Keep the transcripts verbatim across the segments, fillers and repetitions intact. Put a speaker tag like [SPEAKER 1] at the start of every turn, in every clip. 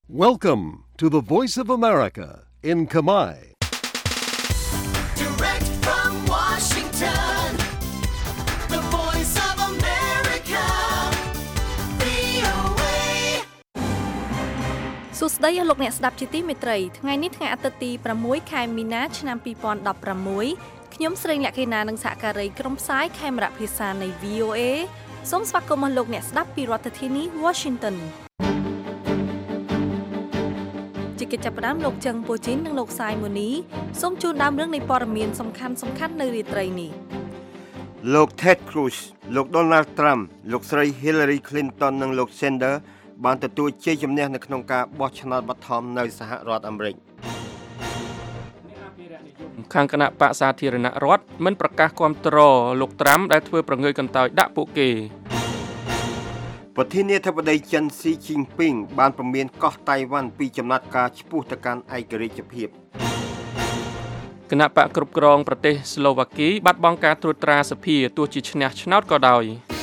[SPEAKER 1] Welcome to the Voice of America in Khmer.
[SPEAKER 2] Direct from Washington, the Voice of America, វី អូ เอ
[SPEAKER 3] សួស្តីលោកអ្នកស្ដាប់ជាទីមេត្រីថ្ងៃនេះថ្ងៃអាទិត្យទី6ខែមីនាឆ្នាំពីរពាន់ដប់ប្រាំមួយខ្ញុំស្រីលក្ខិណានិងសហការីក្រុមផ្សាយខេមរៈភាសានៃ វី អូ เอ សូមស្វាគមន៍លោកអ្នកស្ដាប់ពីរដ្ឋធានី Washington ជាកិច្ចចាប់ផ្ដើមលោកចឹងពូជីននិងលោកសាយម៉ូនីសូមជូនដើមរឿងនៃព័ត៌មានសំខាន់សំខាន់នៅរាត្រីនេះ
[SPEAKER 4] លោក Ted Cruz លោក Donald Trump លោកស្រី Hillary Clinton និងលោក Sanders បានទទួលជ័យជំនះនៅក្នុងការបោះឆ្នោតបឋមនៅសហរដ្ឋអាមេរិក
[SPEAKER 5] ខាងគណៈបកសាធារណរដ្ឋមិនប្រកាសគាំទ្រលោកត្រាំដែលធ្វើប្រងើយកន្តើយដាក់ពួកគេ
[SPEAKER 4] ប្រធានាធិបតីចិនស៊ីជីនពីងបានព្រមានកោះតៃវ៉ាន់ពីចំណាត់ការឆ្ពោះទៅកាន់ឯករាជ្យភាព
[SPEAKER 5] គណៈបកគ្រប់គ្រងប្រទេសស្លូវ៉ាគីបាត់បង់ការត្រួតត្រាសភាទោះជាឈ្នះឆ្នោតក៏ដោយ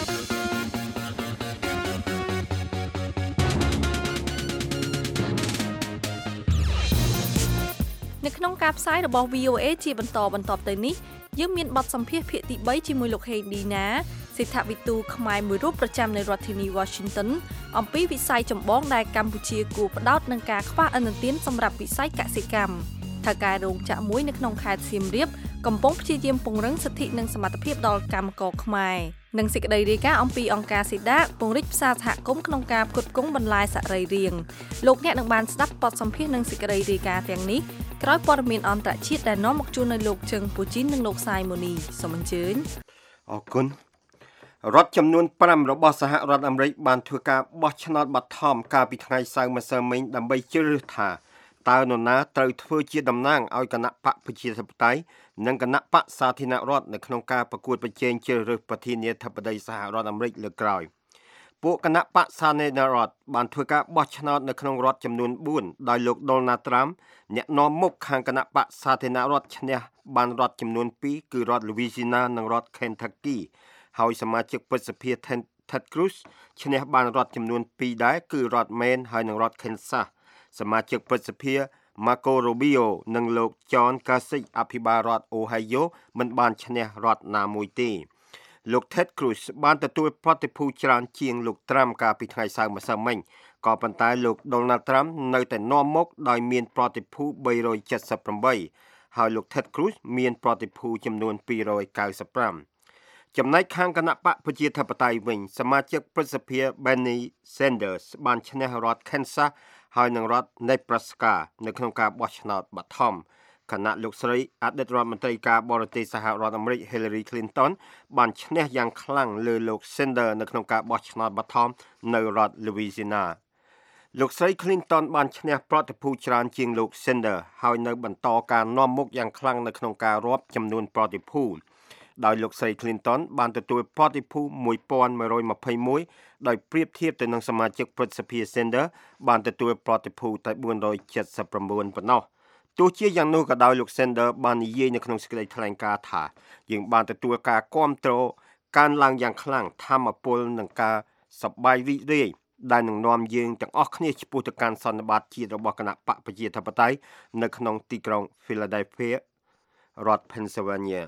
[SPEAKER 3] នៅក្នុងការផ្សាយរបស់ វី អូ เอ ជាបន្តបន្ទាប់ទៅនេះយើងមានបទសម្ភាសន៍ភាគទី3ជាមួយលោក Heidi Na សេដ្ឋវិទូខ្មែរមួយរូបប្រចាំនៅរដ្ឋធានី Washington អំពីវិស័យចម្បងដែលកម្ពុជាគួរផ្ដោតនឹងការខ្វះឥណទានសម្រាប់វិស័យកសិកម្មថៅកែរោងចក្រមួយនៅក្នុងខេត្តសៀមរាបកំពុងព្យាយាមពង្រឹងសិទ្ធិនិងសមត្ថភាពដល់កម្មករខ្មែរនិងសេចក្តីរាយការណ៍អំពីអង្គការស៊ីដាពង្រីកផ្សារសហគមន៍ក្នុងការផ្គត់ផ្គង់បន្លែសរីរាង្គលោកអ្នកនឹងបានស្ដាប់បទសម្ភាសន៍និងសេចក្តីរាយការណ៍ទាំងនេះក្រោយព័ត៌មានអន្តរជាតិដែលនាំមកជូននៅលោកជឹងពូជីននិងលោកសាយម៉ូនីសូមអញ្ជើញ
[SPEAKER 4] អរគុណរដ្ឋចំនួន5របស់សហរដ្ឋអាមេរិកបានធ្វើការបោះឆ្នោតបឋមកាលពីថ្ងៃសៅរ៍ម្សិលមិញដើម្បីជ្រើសរើសថាតើនរណាត្រូវធ្វើជាតំណាងឲ្យគណៈបកប្រជាធិបតេយ្យនិងគណៈបកសាធារណរដ្ឋនៅក្នុងការប្រកួតប្រជែងជ្រើសរើសប្រធានាធិបតីសហរដ្ឋអាមេរិកលើកក្រោយពួកគណៈបកសាធារណរដ្ឋបានធ្វើការបោះឆ្នោតនៅក្នុងរដ្ឋចំនួន4ដោយលោក Donald Trump អ្នកនាំមុខខាងគណៈបកសាធារណរដ្ឋឈ្នះបានរដ្ឋចំនួន2គឺរដ្ឋ Louisiana និងរដ្ឋ Kentucky ហើយសមាជិកព្រឹទ្ធសភា Ted Cruz ឈ្នះបានរដ្ឋចំនួន2ដែរគឺរដ្ឋ Maine ហើយនិងរដ្ឋ Kansas សមាជិកព្រឹទ្ធសភា Marco Rubio និងលោក John Kasich អភិបាលរដ្ឋ Ohio មិនបានឈ្នះរដ្ឋណាមួយទេលោក Ted Cruz បានទទួលប្រតិភូច្រើនជាងលោក Trump កាលពីថ្ងៃសៅរ៍ម្សិលមិញក៏ប៉ុន្តែលោក Donald Trump នៅតែនាំមុខដោយមានប្រតិភូបីរយចិតសិបប្រាំបីហើយលោក Ted Cruz មានប្រតិភូចំនួនពីររយកៅសិបប្រាំចំណែកខាងគណៈបកប្រជាធិបតេយ្យវិញសមាជិកព្រឹទ្ធសភា Bernie Sanders បានឈ្នះរដ្ឋ Kansas ហើយនឹងរដ្ឋ Nebraska នៅក្នុងការបោះឆ្នោតបឋមគណៈលោកស្រីអតីតរដ្ឋមន្ត្រីការបរទេសសហរដ្ឋអាមេរិក Hillary Clinton បានឈ្នះយ៉ាងខ្លាំងលើលោក Sanders នៅក្នុងការបោះឆ្នោតបឋមនៅរដ្ឋ Louisiana លោកស្រី Clinton បានឈ្នះប្រតិភូច្រើនជាងលោក Sanders ហើយនៅបន្តការនាំមុខយ៉ាងខ្លាំងនៅក្នុងការរាប់ចំនួនប្រតិភូដោយលោកស្រី Clinton បានទទួលប្រតិភូមួយពាន់មួយរយម្ភៃមួយដោយប្រៀបធៀបទៅនឹងសមាជិកព្រឹទ្ធសភា Sanders បានទទួលប្រតិភូតែបួនរយចិតសិបប្រាំបួនប៉ុណ្ណោះទោះជាយ៉ាងនោះក៏ដោយលោក Sanders បាននិយាយនៅក្នុងសេចក្តីថ្លែងការណ៍ថាយើងបានទទួលការគាំទ្រកើនឡើងយ៉ាងខ្លាំងថាមពលនឹងការសប្បាយរីករាយដែលនឹងនាំយើងទាំងអស់គ្នាឆ្ពោះទៅកាន់សន្និបាតជាតិរបស់គណៈបកប្រជាធិបតេយ្យនៅក្នុងទីក្រុង Philadelphia រដ្ឋ Pennsylvania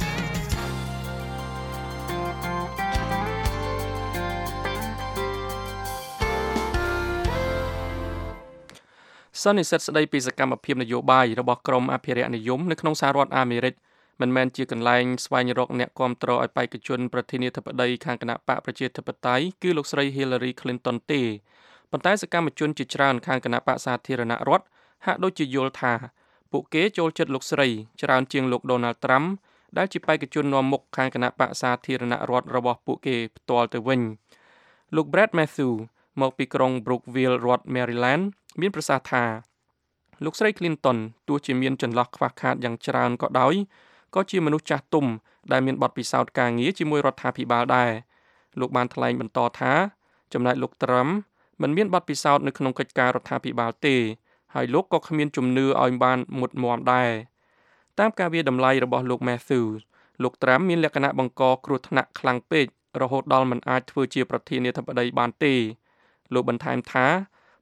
[SPEAKER 5] សន្និសីទស្ដីពីសកម្មភាពនយោបាយរបស់ក្រមអភិរក្សនិយមនៅក្នុងសហរដ្ឋអាមេរិកមិនមែនជាកន្លែងស្វែងរកអ្នកគាំទ្រឲ្យបេក្ខជនប្រធានាធិបតីខាងគណៈបកប្រជាធិបតេយ្យគឺលោកស្រី Hillary Clinton ទេប៉ុន្តែសកម្មជនជាច្រើនខាងគណៈបកសាធារណរដ្ឋហាក់ដូចជាយល់ថាពួកគេចូលចិត្តលោកស្រីច្រើនជាងលោក Donald Trump ដែលជាបេក្ខជននាំមុខខាងគណៈបកសាធារណរដ្ឋរបស់ពួកគេផ្ទាល់ទៅវិញលោក Brad Matthew មកពីក្រុង Brookville រដ្ឋ Maryland មានប្រសាសន៍ថាលោកស្រី Clinton ទោះជាមានចន្លោះខ្វះខាតយ៉ាងច្រើនក៏ដោយក៏ជាមនុស្សចាស់ទុំដែលមានបទពិសោធន៍ការងារជាមួយរដ្ឋាភិបាលដែរលោកបានថ្លែងបន្តថាចំណែកលោក Trump មិនមានបទពិសោធន៍នៅក្នុងកិច្ចការរដ្ឋាភិបាលទេហើយលោកក៏គ្មានជំនឿឲ្យបានមុតមាំដែរតាមការវាតម្លៃរបស់លោក Matthew លោក Trump មានលក្ខណៈបង្កគ្រោះថ្នាក់ខ្លាំងពេករហូតដល់មិនអាចធ្វើជាប្រធានាធិបតីបានទេលោកបន្ថែមថា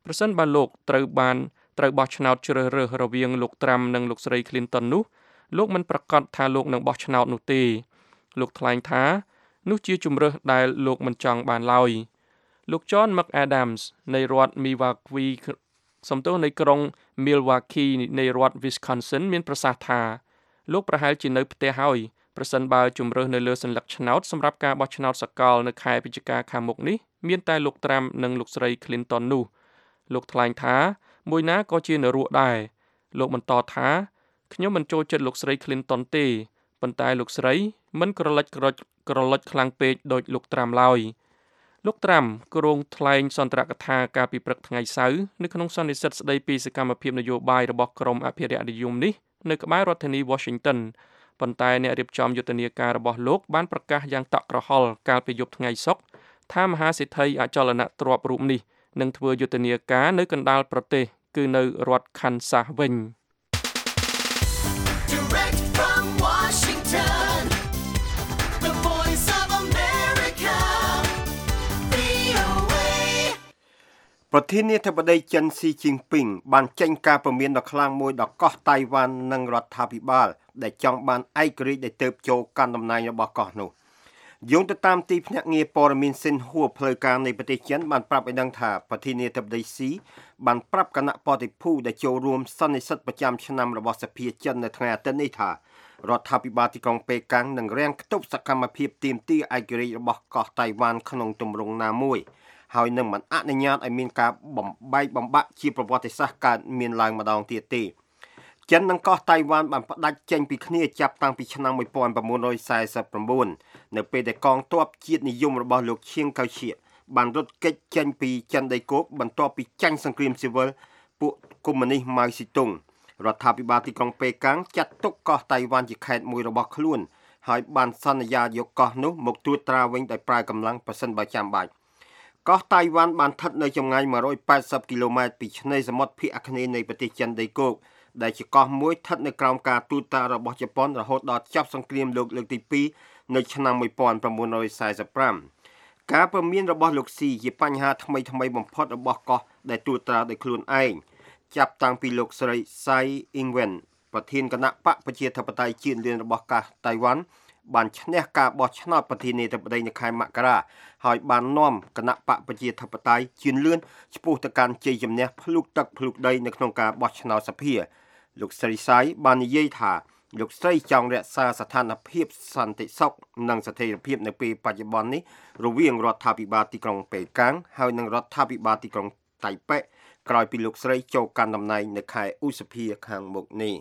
[SPEAKER 5] ប្រសិនបើលោកត្រូវបានត្រូវបោះឆ្នោតជ្រើសរើសរវាងលោកត្រាំនិងលោកស្រី Clinton នោះលោកមិនប្រកាសថាលោកនឹងបោះឆ្នោតនោះទេលោកថ្លែងថានោះជាជំរើសដែលលោកមិនចង់បានឡើយលោក John McAdams នៃរដ្ឋ Milwaukee សំទោសនៃក្រុង Milwaukee នៃរដ្ឋ Wisconsin មានប្រសាសន៍ថាលោកប្រហែលជានៅផ្ទះហើយប្រសិនបើជំរើសនៅលើសัญลักษณ์ឆ្នោតសម្រាប់ការបោះឆ្នោតសកលនៅខែវិច្ឆិកាខាងមុខនេះមានតែលោកត្រាំនិងលោកស្រី Clinton នោះលោកថ្លែងថាមួយណាក៏ជានរកដែរលោកបន្តថាខ្ញុំមិនចូលចិត្តលោកស្រី Clinton ទេប៉ុន្តែលោកស្រីមិនក្រឡិចក្រក្រឡិចខ្លាំងពេកដូចលោកត្រាំឡើយលោកត្រាំគ្រងថ្លែងសន្ទរកថាកាលពីព្រឹកថ្ងៃសៅរ៍នៅក្នុងសន្និសីទស្ដីពីសកម្មភាពនយោបាយរបស់ក្រមអភិរក្សនិយមនេះនៅក្បែររដ្ឋធានី Washington ប៉ុន្តែអ្នករៀបចំយុទ្ធនាការរបស់លោកបានប្រកាសយ៉ាងតក់ក្រហល់កាលពីយប់ថ្ងៃសុក្រថាមហាសេដ្ឋីអចលនទ្រព្យរូបនេះនឹងធ្វើយុទ្ធនាការនៅកណ្ដាលប្រទេសគឺនៅរដ្ឋ Kansas វិញ
[SPEAKER 2] Direct from Washington, the voice of America, វី អូ เอ
[SPEAKER 4] ប្រធានាធិបតីចិនស៊ីជីងពីងបានចេញការព្រមានដ៏ខ្លាំងមួយដល់កោះតៃវ៉ាន់និងរដ្ឋាភិបាលដែលចង់បានឯករាជ្យដែលទើបចូលកាន់តំណែងរបស់កោះនោះយោងទៅតាមទីភ្នាក់ងារព័ត៌មានសិនហួរផ្លូវការនៃប្រទេសចិនបានប្រាប់ឲ្យដឹងថាប្រធានាធិបតីស៊ីបានប្រាប់គណៈបដិភូដែលចូលរួមសន្និសីទប្រចាំឆ្នាំរបស់សភាចិននៅថ្ងៃអាទិត្យនេះថារដ្ឋាភិបាលទីក្រុងប៉េកាំងនឹងរាំងខ្ទប់សកម្មភាពទាមទារឯករាជ្យរបស់កោះតៃវ៉ាន់ក្នុងទម្រង់ណាមួយហើយនឹងមិនអនុញ្ញាតឲ្យមានការបំបែកបំបាក់ជាប្រវត្តិសាស្ត្រកើតមានឡើងម្ដងទៀតទេចិននិងកោះតៃវ៉ាន់បានផ្ដាច់ចេញពីគ្នាចាប់តាំងពីឆ្នាំmột nghìn chín trăm四mươi chínនៅពេលដែលកងទ័ពជាតិនិយមរបស់លោកឈៀងកៅឈៀកបានរត់គេចចេញពីចិនដីគោកបន្ទាប់ពីចាញ់សង្គ្រាមស៊ីវិលពួកកុម្មុយនីសម៉ៅស៊ីតុងរដ្ឋាភិបាលទីក្រុងប៉េកាំងចាត់ទុកកោះតៃវ៉ាន់ជាខេត្តមួយរបស់ខ្លួនហើយបានសន្យាយកកោះនោះមកត្រួតត្រាវិញដោយប្រើកម្លាំងប្រសិនបើចាំបាច់កោះតៃវ៉ាន់បានស្ថិតនៅចម្ងាយmột trăm tám mươiគីឡូម៉ែត្រពីឆ្នេរសមុទ្រភាគអាគ្នេយ៍នៃប្រទេសចិនដីគោកដែលជាកោះមួយស្ថិតនៅក្រោមការទូតតារបស់ជប៉ុនរហូតដល់ចប់សង្គ្រាមលោកលើកទីពីរនៅឆ្នាំmột nghìn chín trăm bốn mươi lămការព្រមានរបស់លោកស៊ីជាបញ្ហាថ្មីថ្មីបំផុតរបស់កោះដែលទូតតាដោយខ្លួនឯងចាប់តាំងពីលោកស្រី Tsai Ing-wen ប្រធានគណៈបកប្រជាធិបតេយ្យជាតិលឿនរបស់កោះតៃវ៉ាន់បានឈ្នះការបោះឆ្នោតប្រធានាធិបតីនៅខែមករាហើយបាននាំគណៈបកប្រជាធិបតេយ្យជឿនលឿនឆ្ពោះទៅកាន់ជ័យជំនះភ្លុកទឹកភ្លុកដីនៅក្នុងការបោះឆ្នោតសភាលោកស្រី Tsai បាននិយាយថាលោកស្រីចង់រក្សាស្ថានភាពសន្តិសុខនិងស្ថិរភាពនៅពេលបច្ចុប្បន្ននេះរវាងរដ្ឋាភិបាលទីក្រុងប៉េកាំងហើយនិងរដ្ឋាភិបាលទីក្រុងតៃប៉េក្រោយពីលោកស្រីចូលកាន់តំណែងនៅខែឧសភាខាងមុខនេះ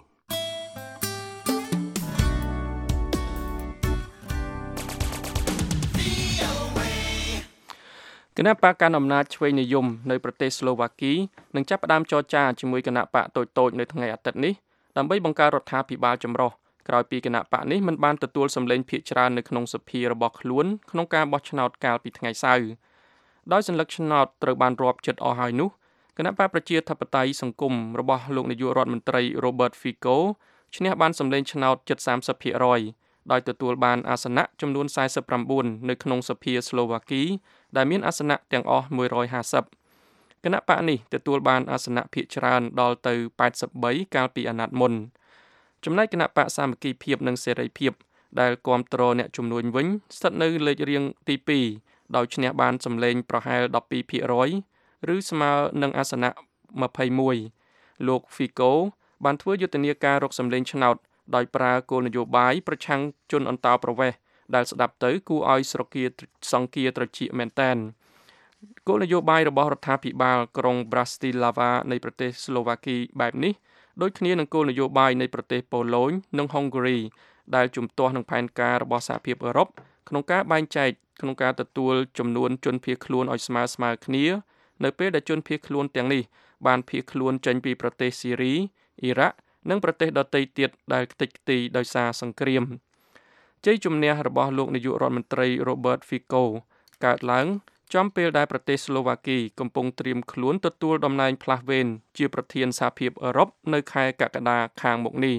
[SPEAKER 5] គណៈបកកណ្ដាលអំណាចឆ្វេងនិយមនៅប្រទេសស្លូវ៉ាគីនឹងចាប់ផ្ដើមចរចាជាមួយគណៈបកតូចៗនៅថ្ងៃអាទិត្យនេះដើម្បីបង្កើតរដ្ឋាភិបាលចម្រុះក្រោយពីគណៈបកនេះមិនបានទទួលសម្លេងភាគច្រើននៅក្នុងសភារបស់ខ្លួនក្នុងការបោះឆ្នោតកាលពីថ្ងៃសៅរ៍ដោយសัญลักษณ์ឆ្នោតត្រូវបានរាប់ជិតអស់ហើយនោះគណៈបកប្រជាធិបតេយ្យសង្គមរបស់លោកនាយករដ្ឋមន្ត្រី Robert Fico ឈ្នះបានសម្លេងឆ្នោតជិតសាមសិបភាគរយដោយទទួលបានអាសនៈចំនួនសែសិប៩នៅក្នុងសភាស្លូវ៉ាគីដែលមានអាសនៈទាំងអស់មួយរយห้าสิบគណៈបកនេះទទួលបានអាសនៈភាគច្រើនដល់ទៅแปดสิบ三កាលពីអាណត្តិមុនចំណែកគណៈបកសាមគ្គីភាពនិងសេរីភាពដែលគាំទ្រអ្នកជំនួញវិញស្ថិតនៅលេខរៀងទីពីរដោយឈ្នះបានសម្លេងប្រហែលដប់ពីរភាគរយឬស្មើនឹងអាសនៈยี่สิบเอ็ดលោក Fico បានធ្វើយុទ្ធនាការរកសម្លេងឆ្នោតដោយប្រើគោលនយោបាយប្រឆាំងជនអន្តោប្រវេសន៍ដែលស្ដាប់ទៅគួរឲ្យស្រគាសង្គាត្រចៀកមែនទែនគោលនយោបាយរបស់រដ្ឋាភិបាលក្រុង Bratislava នៃប្រទេសស្លូវ៉ាគីបែបនេះដូចគ្នានឹងគោលនយោបាយនៃប្រទេសប៉ូឡូញនិងហុងហ្គារីដែលជំទាស់នឹងផែនការរបស់សហភាពអឺរ៉ុបក្នុងការបែងចែកក្នុងការទទួលចំនួនជនភៀសខ្លួនឲ្យស្មើស្មើគ្នានៅពេលដែលជនភៀសខ្លួនទាំងនេះបានភៀសខ្លួនចេញពីប្រទេសស៊ីរីអ៊ីរ៉ាក់និងប្រទេសដទៃទៀតដែលខ្ទេចខ្ទីដោយសារសង្គ្រាមជ័យជំនះរបស់លោកនាយករដ្ឋមន្ត្រី Robert Fico កើតឡើងចំពេលដែលប្រទេសស្លូវ៉ាគីកំពុងត្រៀមខ្លួនទទួលតំណែងផ្លាស់វេនជាប្រធានសហភាពអឺរ៉ុបនៅខែកក្កដាខាងមុខនេះ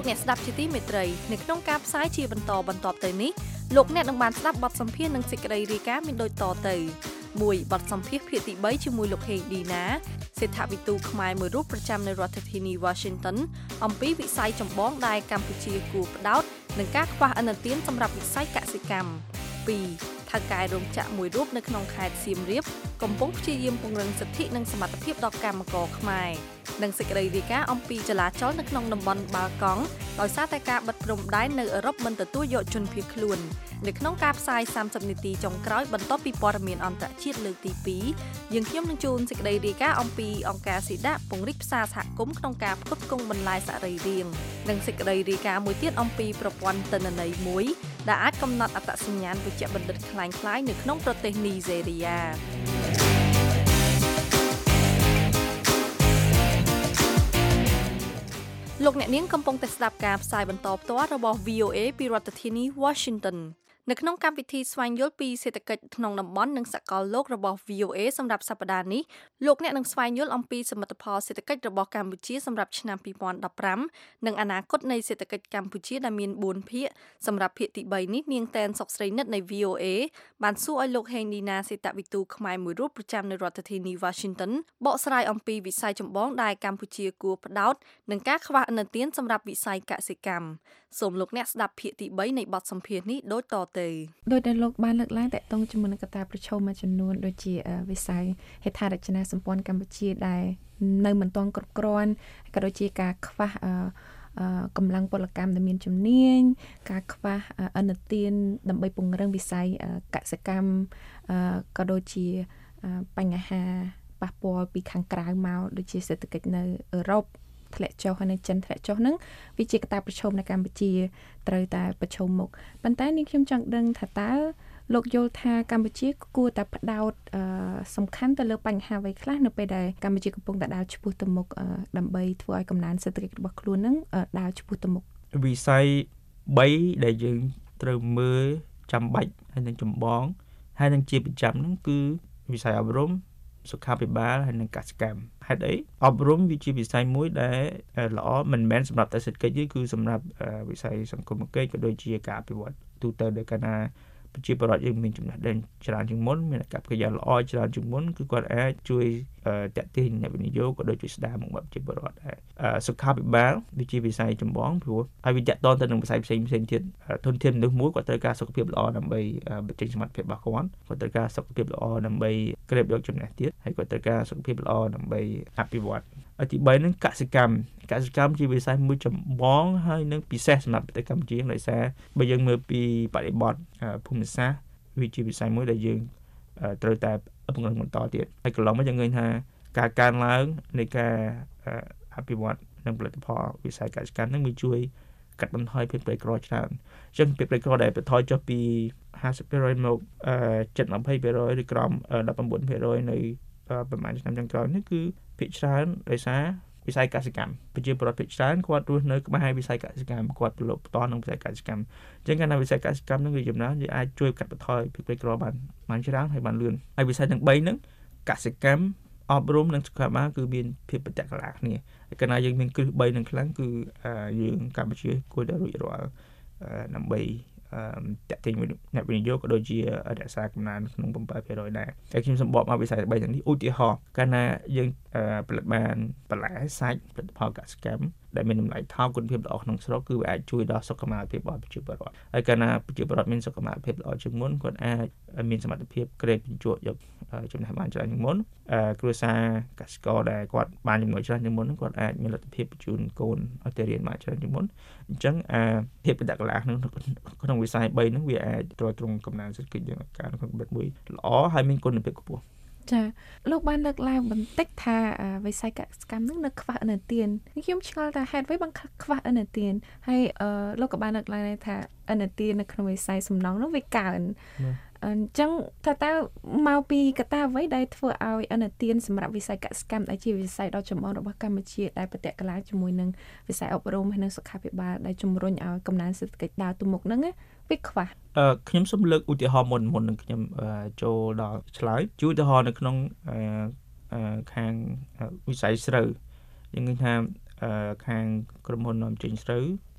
[SPEAKER 3] អ្នកស្ដាប់ជាទីមេត្រីនៅក្នុងការផ្សាយជាបន្តបន្ទាប់ទៅនេះលោកអ្នកនឹងបានស្ដាប់បទសម្ភាសន៍និងសេចក្តីរាយការណ៍មានដូចតទៅមួយបទសម្ភាសន៍ភាគទី3ជាមួយលោកហេងឌីណាសេដ្ឋវិទូខ្មែរមួយរូបប្រចាំនៅរដ្ឋធានី Washington អំពីវិស័យចម្បងដែលកម្ពុជាគួរផ្ដោតនឹងការខ្វះឥណទានសម្រាប់វិស័យកសិកម្មពីរថៅកែរោងចក្រមួយរូបនៅក្នុងខេត្តសៀមរាបកំពុងព្យាយាមពង្រឹងសិទ្ធិនិងសមត្ថភាពដល់កម្មករខ្មែរនិងសេចក្តីរាយការណ៍អំពីចលាចលនៅក្នុងតំបន់បាល់កង់ដោយសារតែការបិទព្រំដែននៅអឺរ៉ុបមិនទទួលយកជនភៀសខ្លួននៅក្នុងការផ្សាយសាមសិបនាទីចុងក្រោយបន្ទាប់ពីព័ត៌មានអន្តរជាតិលើកទីពីរយើងខ្ញុំនឹងជូនសេចក្តីរាយការណ៍អំពីអង្គការស៊ីដាពង្រីកផ្សារសហគមន៍ក្នុងការផ្គត់ផ្គង់បន្លែសរីរាង្គនិងសេចក្តីរាយការណ៍មួយទៀតអំពីប្រព័ន្ធទិន្នន័យមួយដែលអាចកំណត់អត្តសញ្ញាណវេជ្ជបណ្ឌិតខ្លាំងៗនៅក្នុងប្រទេសនីហ្សេរីយ៉ាលោកអ្នកនាងកំពុងតែស្ដាប់ការផ្សាយបន្តផ្ទាល់របស់ V O A ពីរដ្ឋធានី Washington នៅក្នុងកម្មវិធីស្វែងយល់ពីសេដ្ឋកិច្ចក្នុងតំបន់និងសកលលោករបស់ V O A សម្រាប់សប្តាហ៍នេះលោកអ្នកនឹងស្វែងយល់អំពីសមិទ្ធផលសេដ្ឋកិច្ចរបស់កម្ពុជាសម្រាប់ឆ្នាំពីរពាន់ដប់ប្រាំនិងអនាគតនៃសេដ្ឋកិច្ចកម្ពុជាដែលមានបួនភាគសម្រាប់ភាគទី3នេះនាងតែនសុកស្រីនិតនៃ V O A បានសួរឲ្យលោកហេងឌីណាសេដ្ឋវិទូខ្មែរមួយរូបប្រចាំនៅរដ្ឋធានី Washington បកស្រាយអំពីវិស័យចម្បងដែលកម្ពុជាគួរផ្ដោតនឹងការខ្វះឥណទានសម្រាប់វិស័យកសិកម្មសូមលោកអ្នកស្ដាប់ភាគទី3នៃបទសម្ភាសន៍នេះដូចតទៅ
[SPEAKER 6] ដោយដែលលោកបានលើកឡើងតកតងជាមួយនឹងកត្តាប្រឈមមួយចំនួនដូចជាវិស័យហេដ្ឋារចនាសម្ព័ន្ធកម្ពុជាដែលនៅមិនទាន់គ្រប់គ្រាន់ក៏ដូចជាការខ្វះកម្លាំងពលកម្មដែលមានជំនាញការខ្វះឥណទានដើម្បីពង្រឹងវិស័យកសិកម្មក៏ដូចជាបញ្ហាប៉ះពាល់ពីខាងក្រៅមកដូចជាសេដ្ឋកិច្ចនៅអឺរ៉ុបធ្លាក់ចុះហើយនៅចិនធ្លាក់ចុះហ្នឹងវាជាកត្តាប្រឈមនៅកម្ពុជាត្រូវតែប្រឈមមុខប៉ុន្តែនេះខ្ញុំចង់ដឹងថាតើលោកយល់ថាកម្ពុជាគួរតែផ្ដោតសំខាន់ទៅលើបញ្ហាអ្វីខ្លះនៅពេលដែលកម្ពុជាកំពុងតែដើរឆ្ពោះទៅមុខដើម្បីធ្វើឲ្យកំណើនសេដ្ឋកិច្ចរបស់ខ្លួនហ្នឹងដើរឆ្ពោះទៅមុខ
[SPEAKER 7] វិស័យ3ដែលយើងត្រូវមើលចាំបាច់ហើយនឹងចម្បងហើយនឹងជាប្រចាំហ្នឹងគឺវិស័យអប់រំសុខាភិបាលហើយនិងកសិកម្មហេតុអីអប់រំវាជាវិស័យមួយដែលល្អមិនមែនសម្រាប់តែសេដ្ឋកិច្ចទេគឺសម្រាប់វិស័យសង្គមគិច្ចក៏ដូចជាការអភិវឌ្ឍទូទៅដែលកាលណាប្រជាពលរដ្ឋយើងមានចំណេះដឹងច្រើនជាងមុនមានអាកប្បកិរិយាល្អច្រើនជាងមុនគឺគាត់អាចជួយតាក់ទាញអ្នកវិនិយោគក៏ដូចជាស្ដារមុខមាត់ប្រជាពលរដ្ឋដែរសុខាភិបាលវាជាវិស័យចម្បងព្រោះហើយវាតាក់ទងទៅនឹងវិស័យផ្សេងផ្សេងទៀតធនធានមនុស្សមួយគាត់ត្រូវការសុខភាពល្អដើម្បីបញ្ចេញសមត្ថភាពរបស់គាត់គាត់ត្រូវការសុខភាពល្អដើម្បីក្រេបយកចំណេះទៀតហើយគាត់ត្រូវការសុខភាពល្អដើម្បីអភិវឌ្ឍហើយទី3ហ្នឹងកសិកម្មកសិកម្មជាវិស័យមួយចម្បងហើយនឹងពិសេសសម្រាប់ប្រទេសកម្ពុជាដោយសារបើយើងមើលពីបរិបទភូមិសាស្ត្រវាជាវិស័យមួយដែលយើងត្រូវតែពង្រឹងបន្តទៀតហើយកន្លងមកយើងឃើញថាការកើនឡើងនៃការអភិវឌ្ឍនិងផលិតផលវិស័យកសិកម្មនឹងវាជួយកាត់បន្ថយភាពក្រីក្រច្រើនអញ្ចឹងភាពក្រីក្រដែលបន្ថយចុះពីห้าสิบเปอร์เซ็นต์ មកជិតยี่สิบเปอร์เซ็นต์ ឬក្រោមสิบเก้าเปอร์เซ็นต์ នៅប្រហែលឆ្នាំចុងក្រោយនេះគឺភាគច្រើនដោយសារវិស័យកសិកម្មប្រជាពលរដ្ឋភាគច្រើនគាត់រស់នៅក្បែរវិស័យកសិកម្មគាត់ប្រឡូកបន្តនឹងវិស័យកសិកម្មអញ្ចឹងកាលណាវិស័យកសិកម្មនឹងវាចំណានវាអាចជួយកាត់បន្ថយភាពក្រីក្របានបានច្រើនហើយបានលឿនហើយវិស័យទាំង3ហ្នឹងកសិកម្មអប់រំនិងសុខាភិបាលគឺមានភាពប្រតិបត្តិគ្នាហើយកាលណាយើងមានគ្រឹះ3នឹងខ្លាំងគឺយើងកម្ពុជាគួរតែរួចរាល់ដើម្បីតាក់ទាញអ្នកវិនិយោគក៏ដូចជារក្សាកំណើនក្នុងseven percent ដែរតែខ្ញុំសម្បកមកវិស័យ3ទាំងនេះឧទាហរណ៍កាលណាយើងផលិតបានបន្លែសាច់ផលិតផលកសិកម្មដែលមានតម្លៃថោកគុណភាពល្អក្នុងស្រុកគឺវាអាចជួយដល់សុខុមាលភាពរបស់ប្រជាពលរដ្ឋហើយកាលណាប្រជាពលរដ្ឋមានសុខុមាលភាពល្អជាងមុនគាត់អាចមានសមត្ថភាពក្រេបបញ្ជក់យកចំណេះបានច្រើនជាងមុនគ្រួសារកសិករដែលគាត់បានចំណូលច្រើនជាងមុនគាត់អាចមានលទ្ធភាពបញ្ជូនកូនឲ្យទៅរៀនបានច្រើនជាងមុនអញ្ចឹងភាពបដិកលាក្នុងក្នុងវិស័យ3ហ្នឹងវាអាចទ្រទ្រង់កំណើនសេដ្ឋកិច្ចយ៉ាងការក្នុងកម្រិតមួយល្អហើយមានគុណភាពខ្ពស់
[SPEAKER 6] ចាលោកបានលើកឡើងបន្តិចថាវិស័យកសិកម្មនឹងនៅខ្វះឥណទានខ្ញុំឆ្ងល់ថាហេតុអ្វីបានខ្វះឥណទានហើយលោកក៏បានលើកឡើងថាឥណទាននៅក្នុងវិស័យសំណង់នោះវាកើនអញ្ចឹងថាតើមកពីកត្តាអ្វីដែលធ្វើឲ្យឥណទានសម្រាប់វិស័យកសិកម្មដែលជាវិស័យដ៏ចម្បងរបស់កម្ពុជាដែលប្រតិកលាជាមួយនឹងវិស័យអប់រំហើយនិងសុខាភិបាលដែលជំរុញឲ្យកំណើនសេដ្ឋកិច្ចដើរទៅមុខហ្នឹងវាខ្វះ
[SPEAKER 7] អឺខ្ញុំសូមលើកឧទាហរណ៍មុនមុននឹងខ្ញុំចូលដល់ឆ្លើយជួយឧទាហរណ៍នៅក្នុងខាងវិស័យស្រូវយើងឃើញថាខាងក្រុមហ៊ុននាំចេញស្រូវ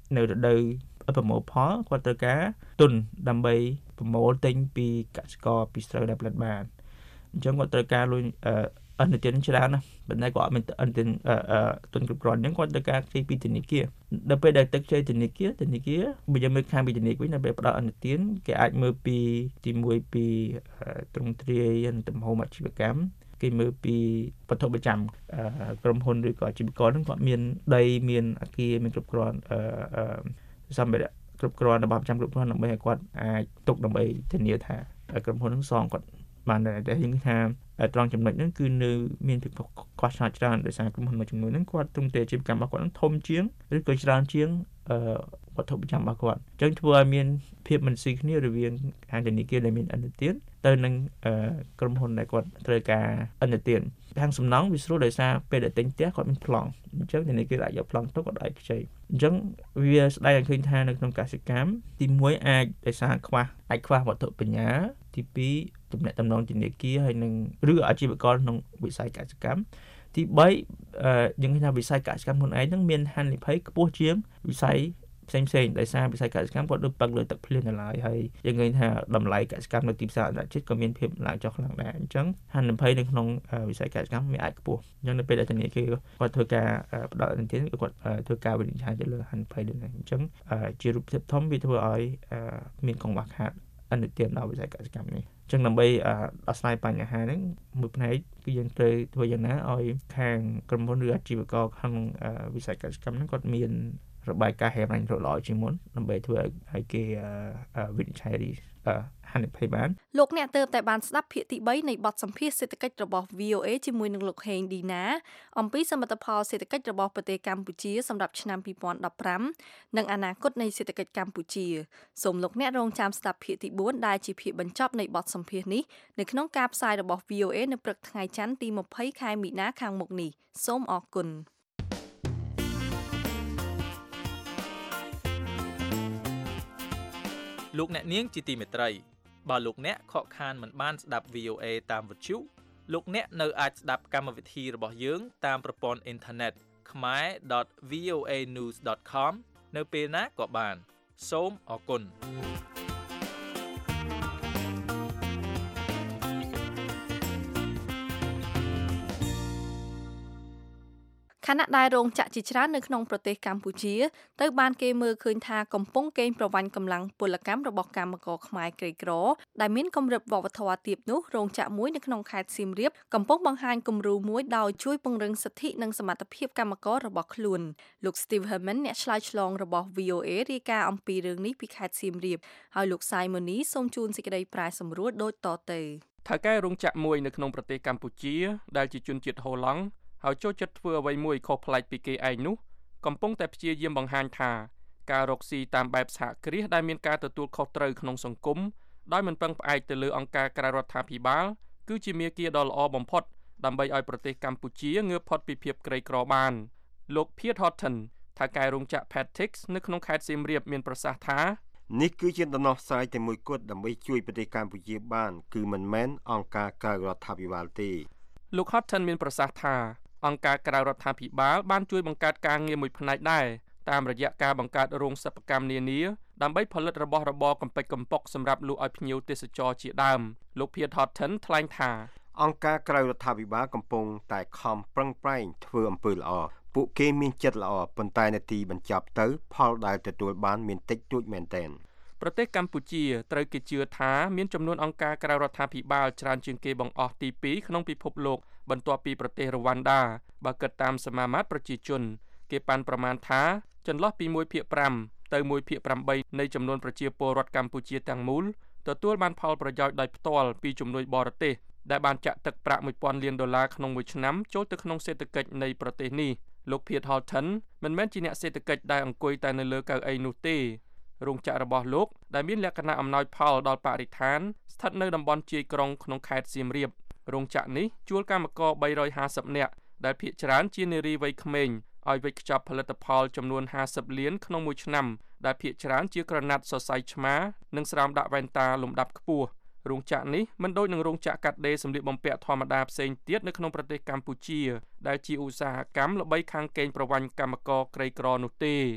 [SPEAKER 7] នៅរដូវប្រមូលផលគាត់ត្រូវការទុនដើម្បីប្រមូលទិញពីកសិករពីស្រូវដែលផលិតបានអញ្ចឹងគាត់ត្រូវការលុយអន្តរជាតិច្រើនណាស់ប៉ុន្តែគាត់អត់មានអន្តរទុនគ្រប់គ្រាន់អញ្ចឹងគាត់ត្រូវការខ្ចីពីធនាគារដល់ពេលដែលទឹកខ្ចីធនាគារធនាគារបើយើងមើលខាងពីធនាគារវិញដល់ពេលផ្ដល់អន្តរជាតិគេអាចមើលពីទីមួយពីទ្រង់ទ្រាយនិងទំហំអាជីវកម្មគេមើលពីវត្ថុប្រចាំក្រុមហ៊ុនឬក៏អាជីវករហ្នឹងគាត់មានដីមានអគារមានគ្រប់គ្រាន់សម្ភារៈគ្រប់គ្រាន់របស់ប្រចាំគ្រប់គ្រាន់ដើម្បីឲ្យគាត់អាចទុកដើម្បីធានាថាក្រុមហ៊ុនហ្នឹងសងគាត់បានដែរតែយើងថាត្រង់ចំណុចហ្នឹងគឺនៅមានភាពខ្វះខាតច្រើនដោយសារក្រុមហ៊ុនមួយចំនួនហ្នឹងគាត់ទ្រង់ទ្រាយអាជីវកម្មរបស់គាត់ហ្នឹងធំជាងឬក៏ច្រើនជាងវត្ថុប្រចាំរបស់គាត់អញ្ចឹងធ្វើឲ្យមានភាពមិនស៊ីគ្នារវាងខាងធនាគារដែលមានអន្តរជាតិទៅនឹងក្រុមហ៊ុនដែលគាត់ត្រូវការអន្តរជាតិខាងសំណង់វាស្រួលដោយសារពេលដែលទិញផ្ទះគាត់មានប្លង់អញ្ចឹងធនាគារអាចយកប្លង់ទៅគាត់អាចខ្ចីអញ្ចឹងវាស្ដែងឲ្យឃើញថានៅក្នុងកសិកម្មទីមួយអាចដោយសារខ្វះអាចខ្វះវត្ថុបញ្ញាទីពីរទំនាក់ទំនងធនាគារហើយនឹងឬអាជីវករក្នុងវិស័យកសិកម្មទីបីយើងឃើញថាវិស័យកសិកម្មខ្លួនឯងហ្នឹងមានហានិភ័យខ្ពស់ជាងវិស័យផ្សេងផ្សេងដោយសារវិស័យកសិកម្មគាត់ដូចពឹងលើទឹកភ្លៀងនៅឡើយហើយយើងឃើញថាតម្លៃកសិកម្មនៅទីផ្សារអន្តរជាតិក៏មានភាពឡើងចុះខ្លាំងដែរអញ្ចឹងហានិភ័យនៅក្នុងវិស័យកសិកម្មមានអាចខ្ពស់អញ្ចឹងនៅពេលដែលធនាគារគាត់ធ្វើការផ្ដល់អន្តរជាតិគាត់ធ្វើការវិនិច្ឆ័យទៅលើហានិភ័យដូចនេះអញ្ចឹងជារូបភាពធំវាធ្វើឲ្យមានកង្វះខាតអន្តរជាតិដល់វិស័យកសិកម្មនេះអញ្ចឹងដើម្បីដោះស្រាយបញ្ហាហ្នឹងមួយផ្នែកគឺយើងត្រូវធ្វើយ៉ាងណាឲ្យខាងក្រុមហ៊ុនឬអាជីវករក្នុងវិស័យកសិកម្មហ្នឹងគាត់មានរបាយការណ៍ហេតុអញ្ញរល្អជាងមុនដើម្បីធ្វើឲ្យគេវិនិច្ឆ័យហានិភ័យបាន
[SPEAKER 3] លោកអ្នកទើបតែបានស្ដាប់ភាគទី3នៃបទសម្ភាសន៍សេដ្ឋកិច្ចរបស់ វី អូ អេ ជាមួយនឹងលោកហេងឌីណាអំពីសមិទ្ធផលសេដ្ឋកិច្ចរបស់ប្រទេសកម្ពុជាសម្រាប់ឆ្នាំពីរពាន់ដប់ប្រាំនិងអនាគតនៃសេដ្ឋកិច្ចកម្ពុជាសូមលោកអ្នករងចាំស្ដាប់ភាគទី4ដែលជាភាគបញ្ចប់នៃបទសម្ភាសន៍នេះនៅក្នុងការផ្សាយរបស់ វី អូ អេ នៅព្រឹកថ្ងៃច័ន្ទទីម្ភៃខែមីនាខាងមុខនេះសូមអរគុណ
[SPEAKER 8] លោកអ្នកនាងជាទីមេត្រីបើលោកអ្នកខកខានមិនបានស្ដាប់ វី អូ អេ តាមវិទ្យុលោកអ្នកនៅអាចស្ដាប់កម្មវិធីរបស់យើងតាមប្រព័ន្ធអ៊ីនធឺណិត ខ្មែរ ដត វី អូ អេ news ដត com នៅពេលណាក៏បានសូមអរគុណ
[SPEAKER 3] ខណៈដែលរោងចក្រជាច្រើននៅក្នុងប្រទេសកម្ពុជាត្រូវបានគេមើលឃើញថាកំពុងកេងប្រវ័ញ្ចកម្លាំងពលកម្មរបស់កម្មករខ្មែរក្រីក្រដែលមានកម្រិតវប្បធម៌ទាបនោះរោងចក្រមួយនៅក្នុងខេត្តសៀមរាបកំពុងបង្ហាញគំរូមួយដោយជួយពង្រឹងសិទ្ធិនិងសមត្ថភាពកម្មកររបស់ខ្លួនលោក Steve Herman អ្នកឆ្លើយឆ្លងរបស់ វី អូ អេ រាយការណ៍អំពីរឿងនេះពីខេត្តសៀមរាបហើយលោក Simoni សូមជូនសេចក្តីប្រាយសម្រួលដូចតទៅ
[SPEAKER 5] ថៅកែរោងចក្រមួយនៅក្នុងប្រទេសកម្ពុជាដែលជាជនជាតិហូឡង់ហើយចូលចិត្តធ្វើអ្វីមួយខុសប្លែកពីគេឯងនោះកំពុងតែព្យាយាមបង្ហាញថាការរកស៊ីតាមបែបសហគ្រាសដែលមានការទទួលខុសត្រូវក្នុងសង្គមដោយមិនពឹងផ្អែកទៅលើអង្គការក្រៅរដ្ឋាភិបាលគឺជាមាគ៌ាដ៏ល្អបំផុតដើម្បីឲ្យប្រទេសកម្ពុជាងើបផុតពីភាពក្រីក្របានលោក Piet Horton ថៅកែរោងចក្រ Patix នៅក្នុងខេត្តសៀមរាបមានប្រសាសន៍ថា
[SPEAKER 4] នេះគឺជាដំណោះស្រាយតែមួយគត់ដើម្បីជួយប្រទេសកម្ពុជាបានគឺមិនមែនអង្គការក្រៅរដ្ឋាភិបាលទេ
[SPEAKER 5] លោក Horton មានប្រសាសន៍ថាអង្គការក្រៅរដ្ឋាភិបាលបានជួយបង្កើតការងារមួយផ្នែកដែរតាមរយៈការបង្កើតរោងសិប្បកម្មនានាដើម្បីផលិតរបស់របរកំពេចកំប៉ុកសម្រាប់លក់ឲ្យភ្ញៀវទេសចរជាដើមលោក Piet Horton ថ្លែងថា
[SPEAKER 4] អង្គការក្រៅរដ្ឋាភិបាលកំពុងតែខំប្រឹងប្រែងធ្វើអំពើល្អពួកគេមានចិត្តល្អប៉ុន្តែនាទីបញ្ចប់ទៅផលដែលទទួលបានមានតិចតួចមែនទែន
[SPEAKER 5] ប្រទេសកម្ពុជាត្រូវគេជឿថាមានចំនួនអង្គការក្រៅរដ្ឋាភិបាលច្រើនជាងគេបង្អស់ទីពីរក្នុងពិភពលោកបន្ទាប់ពីប្រទេសរវ៉ាន់ដាបើគិតតាមសមាមាត្រប្រជាជនគេប៉ាន់ប្រមាណថាចន្លោះពីមួយភាគប្រាំទៅមួយភាគប្រាំបីនៃចំនួនប្រជាពលរដ្ឋកម្ពុជាទាំងមូលទទួលបានផលប្រយោជន៍ដោយផ្ទាល់ពីជំនួយបរទេសដែលបានចាក់ទឹកប្រាក់មួយពាន់លានដុល្លារក្នុងមួយឆ្នាំចូលទៅក្នុងសេដ្ឋកិច្ចនៃប្រទេសនេះលោក Piet Horton មិនមែនជាអ្នកសេដ្ឋកិច្ចដែលអង្គុយតែនៅលើកៅអីនោះទេរោងចក្ររបស់លោកដែលមានលក្ខណៈអំណោយផលដល់បរិស្ថានស្ថិតនៅតំបន់ជាយក្រុងក្នុងខេត្តសៀមរាបរោងចក្រនេះជួលកម្មករបីរយហាសិបនាក់ដែលភាគច្រើនជានារីវ័យក្មេងឲ្យវេចខ្ចប់ផលិតផលចំនួនហាសិបលានក្នុងមួយឆ្នាំដែលភាគច្រើនជាក្រណាត់សរសៃឆ្មានិងស្រោមដាក់វ៉ែនតាលំដាប់ខ្ពស់រោងចក្រនេះមិនដូចនឹងរោងចក្រកាត់ដេរសម្លៀកបំពាក់ធម្មតាផ្សេងទៀតនៅក្នុងប្រទេសកម្ពុជាដែលជាឧស្សាហកម្មល្បីខាងកេងប្រវ័ញ្ចកម្មករក្រីក្រនោះទេ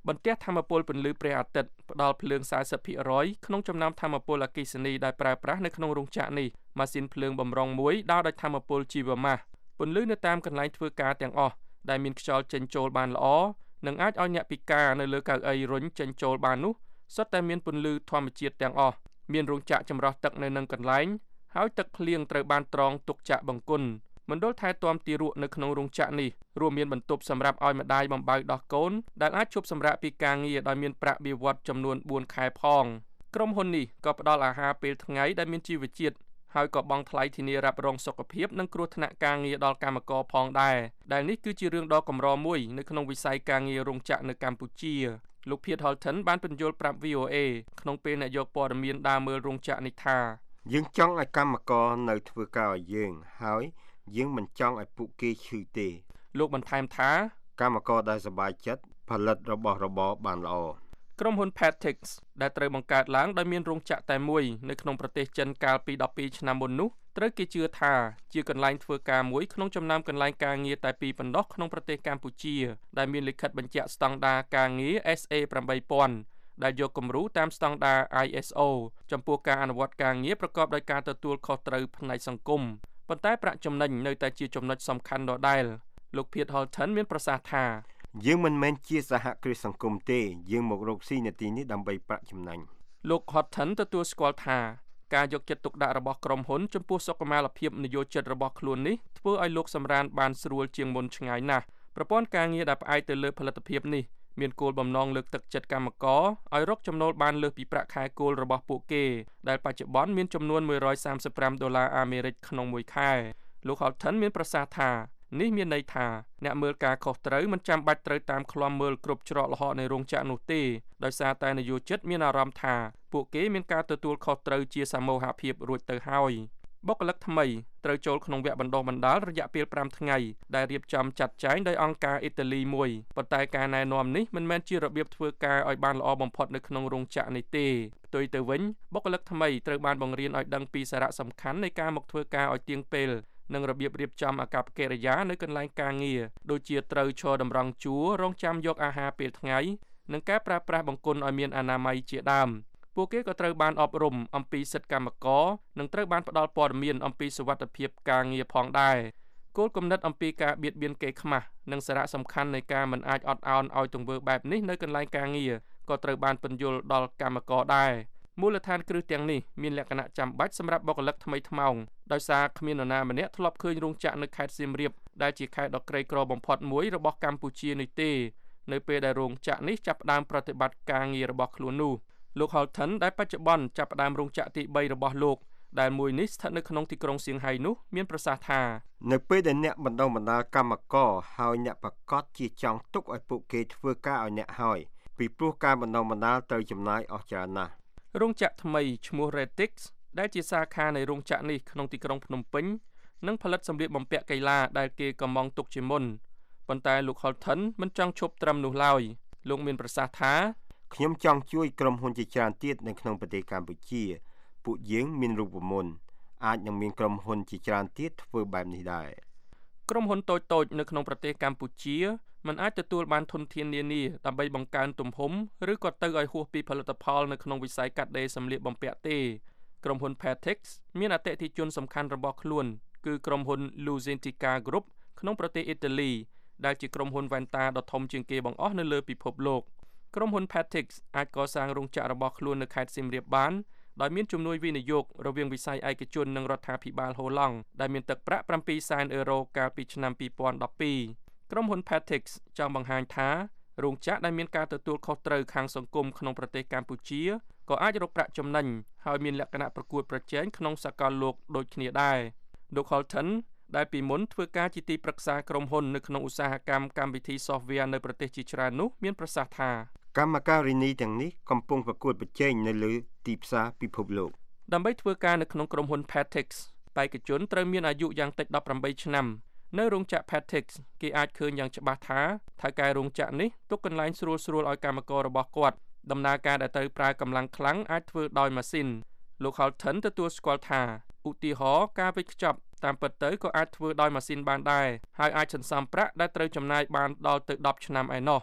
[SPEAKER 5] បន្ទះថាមពលពន្លឺព្រះអាទិត្យផ្ដល់ភ្លើង four zero percent ក្នុងចំណោមថាមពលអគ្គិសនីដែលប្រើប្រាស់នៅក្នុងរោងចក្រនេះម៉ាស៊ីនភ្លើងបម្រុងមួយដោតដោយថាមពលជីវម៉ាសពន្លឺនៅតាមកន្លែងធ្វើការទាំងអស់ដែលមានខ្យល់ចេញចូលបានល្អនិងអាចឲ្យអ្នកពិការនៅលើកៅអីរុញចេញចូលបាននោះសុទ្ធតែមានពន្លឺធម្មជាតិទាំងអស់មានរោងចក្រចម្រោះទឹកនៅនឹងកន្លែងហើយទឹកភ្លៀងត្រូវបានត្រងទុកចាក់បង្គន់មណ្ឌលថែទាំទារកនៅក្នុងរោងចក្រនេះរួមមានបន្ទប់សម្រាប់ឲ្យម្ដាយបំបៅដោះកូនដែលអាចជប់សម្រាកពីការងារដោយមានប្រាក់បៀវត្សចំនួនfourខែផងក្រុមហ៊ុននេះក៏ផ្ដល់អាហារពេលថ្ងៃដែលមានជីវជាតិហើយក៏បង់ថ្លៃធានារ៉ាប់រងសុខភាពនិងគ្រោះថ្នាក់ការងារដល់កម្មករផងដែរដែលនេះគឺជារឿងដ៏កម្រមួយនៅក្នុងវិស័យការងាររោងចក្រនៅកម្ពុជាលោក Piet Holten បានបញ្យល់ប្រាប់ V O A ក្នុងពេលអ្នកយកព័ត៌មានដើរមើលរោងចក្រនេះថា
[SPEAKER 4] យើងចង់ឲ្យកម្មករនៅធ្វើការឲ្យយើងហើយយើងមិនចង់ឲ្យពួកគេឈឺទេ
[SPEAKER 5] លោកបន្ថែមថា
[SPEAKER 4] កម្មករដែលសប្បាយចិត្តផលិតរបស់របរបានល្អ
[SPEAKER 5] ក្រុមហ៊ុន Patix ដែលត្រូវបង្កើតឡើងដោយមានរោងចក្រតែមួយនៅក្នុងប្រទេសចិនកាលពីtwelveឆ្នាំមុននោះត្រូវគេជឿថាជាកន្លែងធ្វើការមួយក្នុងចំណោមកន្លែងការងារតែពីរប៉ុណ្ណោះក្នុងប្រទេសកម្ពុជាដែលមានលិខិតបញ្ជាក់ស្តង់ដារការងារ S A eight thousand ដែលយកគំរូតាមស្តង់ដារ I S O ចំពោះការអនុវត្តការងារប្រកបដោយការទទួលខុសត្រូវផ្នែកសង្គមប៉ុន្តែប្រាក់ចំណេញនៅតែជាចំណុចសំខាន់ដដែលលោក Piet Holten មានប្រសាសន៍ថា
[SPEAKER 4] យើងមិនមែនជាសហគ្រាសសង្គមទេយើងមករកស៊ីនៅទីនេះដើម្បីប្រាក់ចំណេញ
[SPEAKER 5] លោក Holten ទទួលស្គាល់ថាការយកចិត្តទុកដាក់របស់ក្រុមហ៊ុនចំពោះសុខុមាលភាពនយោជិតរបស់ខ្លួននេះធ្វើឲ្យលោកសម្រានបានស្រួលជាងមុនឆ្ងាយណាស់ប្រព័ន្ធការងារដែលផ្អែកទៅលើផលិតភាពនេះមានគោលបំណងលើកទឹកចិត្តកម្មករឲ្យរកចំណូលបានលើសពីប្រាក់ខែគោលរបស់ពួកគេដែលបច្ចុប្បន្នមានចំនួនone hundred thirty-fiveដុល្លារអាមេរិកក្នុងមួយខែលោក Holten មានប្រសាសន៍ថានេះមានន័យថាអ្នកមើលការខុសត្រូវមិនចាំបាច់ត្រូវតាមឃ្លាំមើលគ្រប់ច្រកល្ហកនៃរោងចក្រនោះទេដោយសារតែនយោជិតមានអារម្មណ៍ថាពួកគេមានការទទួលខុសត្រូវជាសមូហភាពរួចទៅហើយបុគ្គលិកថ្មីត្រូវចូលក្នុងវគ្គបណ្ដុះបណ្ដាលរយៈពេលfiveថ្ងៃដែលរៀបចំចាត់ចែងដោយអង្គការអ៊ីតាលីមួយប៉ុន្តែការណែនាំនេះមិនមែនជារបៀបធ្វើការឲ្យបានល្អបំផុតនៅក្នុងរោងចក្រនេះទេផ្ទុយទៅវិញបុគ្គលិកថ្មីត្រូវបានបង្រៀនឲ្យដឹងពីសារៈសំខាន់នៃការមកធ្វើការឲ្យទៀងពេលនិងរបៀបរៀបចំអាកប្បកិរិយានៅកន្លែងការងារដូចជាត្រូវឈរតម្រង់ជួររង់ចាំយកអាហារពេលថ្ងៃនិងការប្រើប្រាស់បង្គន់ឲ្យមានអនាម័យជាដើមពួកគេក៏ត្រូវបានអប់រំអំពីសិទ្ធិកម្មករនិងត្រូវបានផ្ដល់ព័ត៌មានអំពីសុវត្ថិភាពការងារផងដែរគោលគំនិតអំពីការបៀតបៀនគេខ្មាស់និងសារៈសំខាន់នៃការមិនអាចអត់ឱនឲ្យទង្វើបែបនេះនៅកន្លែងការងារក៏ត្រូវបានពន្យល់ដល់កម្មករដែរមូលដ្ឋានគ្រឹះទាំងនេះមានលក្ខណៈចាំបាច់សម្រាប់បុគ្គលិកថ្មីថ្មោងដោយសារគ្មាននរណាម្នាក់ធ្លាប់ឃើញរោងចក្រនៅខេត្តសៀមរាបដែលជាខេត្តដ៏ក្រីក្របំផុតមួយរបស់កម្ពុជានេះទេនៅពេលដែលរោងចក្រនេះចាប់ផ្ដើមប្រតិបត្តិការងាររបស់ខ្លួននោះលោក Holten ដែលបច្ចុប្បន្នចាប់ផ្ដើមរោងចក្រទីthreeរបស់លោកដែលមួយនេះស្ថិតនៅក្នុងទីក្រុងសៀងហៃនោះមានប្រសាសន៍ថា
[SPEAKER 4] នៅពេលដែលអ្នកបណ្ដុះបណ្ដាលកម្មករហើយអ្នកប្រកាសជាចង់ទុកឲ្យពួកគេធ្វើការឲ្យអ្នកហើយពីព្រោះការបណ្ដុះបណ្ដាលត្រូវចំណាយអស់ច្រើនណាស់
[SPEAKER 5] រោងចក្រថ្មីឈ្មោះ Retix ដែលជាសាខានៃរោងចក្រនេះក្នុងទីក្រុងភ្នំពេញនិងផលិតសម្លៀកបំពាក់កីឡាដែលគេកំងទុកជាមុនប៉ុន្តែលោក Holten មិនចង់ឈប់ត្រឹមនោះឡើយលោកមានប្រសាសន៍ថា
[SPEAKER 4] ខ្ញុំចង់ជួយក្រុមហ៊ុនជាច្រើនទៀតនៅក្នុងប្រទេសកម្ពុជាពួកយើងមានរូបមន្តអាចនឹងមានក្រុមហ៊ុនជាច្រើនទៀតធ្វើបែបនេះដែរ
[SPEAKER 5] ក្រុមហ៊ុនតូចៗនៅក្នុងប្រទេសកម្ពុជាមិនអាចទទួលបានធនធាននានាដើម្បីបង្កើនទំហំឬក៏ទៅឲ្យហួសពីផលិតផលនៅក្នុងវិស័យកាត់ដេរសម្លៀកបំពាក់ទេក្រុមហ៊ុន Patix មានអតិថិជនសំខាន់របស់ខ្លួនគឺក្រុមហ៊ុន Lucentica Group ក្នុងប្រទេសអ៊ីតាលីដែលជាក្រុមហ៊ុនវ៉ែនតាដ៏ធំជាងគេបង្អស់នៅលើពិភពលោកក្រុមហ៊ុន Patix អាចកសាងរោងចក្ររបស់ខ្លួននៅខេត្តសៀមរាបបានដោយមានជំនួយវិនិយោគរវាងវិស័យឯកជននិងរដ្ឋាភិបាលហូឡង់ដែលមានទឹកប្រាក់sevenសែនអឺរ៉ូកាលពីឆ្នាំtwo thousand twelveក្រុមហ៊ុន Patix ចង់បង្ហាញថារោងចក្រដែលមានការទទួលខុសត្រូវខាងសង្គមក្នុងប្រទេសកម្ពុជាក៏អាចរកប្រាក់ចំណេញហើយមានលក្ខណៈប្រកួតប្រជែងក្នុងសកលលោកដូចគ្នាដែរលោក Holten ដែលពីមុនធ្វើការជាទីប្រឹក្សាក្រុមហ៊ុននៅក្នុងឧស្សាហកម្មកម្មវិធី software នៅប្រទេសជាច្រើននោះមានប្រសាសន៍ថា
[SPEAKER 4] កម្មការិនីទាំងនេះកំពុងប្រកួតប្រជែងនៅលើទីផ្សារពិភពលោក
[SPEAKER 5] ដើម្បីធ្វើការនៅក្នុងក្រុមហ៊ុន Patix បេក្ខជនត្រូវមានអាយុយ៉ាងតិចeighteenឆ្នាំនៅរោងចក្រ Patix គេអាចឃើញយ៉ាងច្បាស់ថាថៅកែរោងចក្រនេះទុកកន្លែងស្រួលស្រួលឲ្យកម្មកររបស់គាត់ដំណើរការដែលត្រូវប្រើកម្លាំងខ្លាំងអាចធ្វើដោយម៉ាស៊ីនលោក Holten ទទួលស្គាល់ថាឧទាហរណ៍ការវេចខ្ចប់តាមពិតទៅក៏អាចធ្វើដោយម៉ាស៊ីនបានដែរហើយអាចសន្សំប្រាក់ដែលត្រូវចំណាយបានដល់ទៅtenឆ្នាំឯណោះ